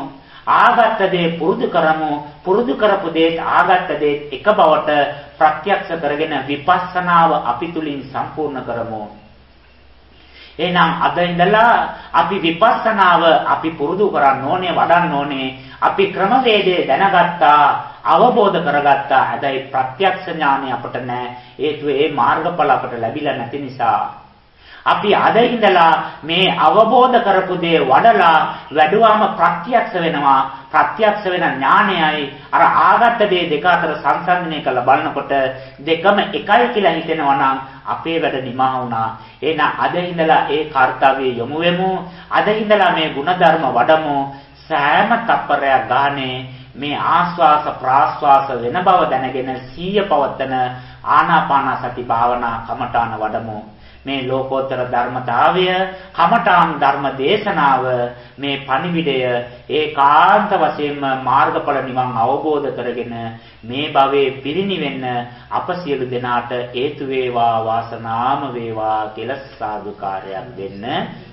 ආගත්ත දේ පුරුදු කරමු. පුරුදු කරපු දේ ආගත්ත දේ එක බවට ප්‍රත්‍යක්ෂ කරගෙන විපස්සනාව අපි තුලින් සම්පූර්ණ කරමු. එහෙනම් අද ඉඳලා අපි විපස්සනාව අපි පුරුදු කරන්න ඕනේ, වඩන්න ඕනේ. අපි ක්‍රමවේදය දැනගත්තා, අවබෝධ කරගත්තා. හැබැයි ප්‍රත්‍යක්ෂ ඥානය අපට නැහැ. හේතුව ඒ මාර්ගඵල අපට ලැබිලා නැති නිසා. අපි අද ඉඳලා මේ අවබෝධ කරපු දේ වඩලා වැඩුවාම ප්‍රත්‍යක්ෂ වෙනවා. ප්‍රත්‍යක්ෂ වෙන ඥානයයි අර ආගත දේ දෙක අතර සංසන්දනය කරලා බලනකොට දෙකම එකයි කියලා හිතෙනවා නම් අපේ වැඩ නිමා වුණා. එහෙනම් අද ඉඳලා ඒ කාර්යය යොමු වෙමු. අද ඉඳලා මේ ಗುಣධර්ම වඩමු. සෑම තප්පරයක් ගානේ මේ ආස්වාස ප්‍රාස්වාස වෙන බව දැනගෙන සීය පවත්තන ආනාපාන සති භාවනා කමඨාන වඩමු. මේ ලෝකෝත්තර ධර්මතාවය කමඨාන් ධර්ම දේශනාව මේ පණිවිඩය ඒකාන්ත වශයෙන්ම මාර්ගඵල නිවන් අවබෝධ කරගෙන මේ භවයේ පිරිණිවෙන්න අප සියලු දෙනාට හේතු වේවා වාසනාම වේවා කියලා සාදුකාරයක් දෙන්න.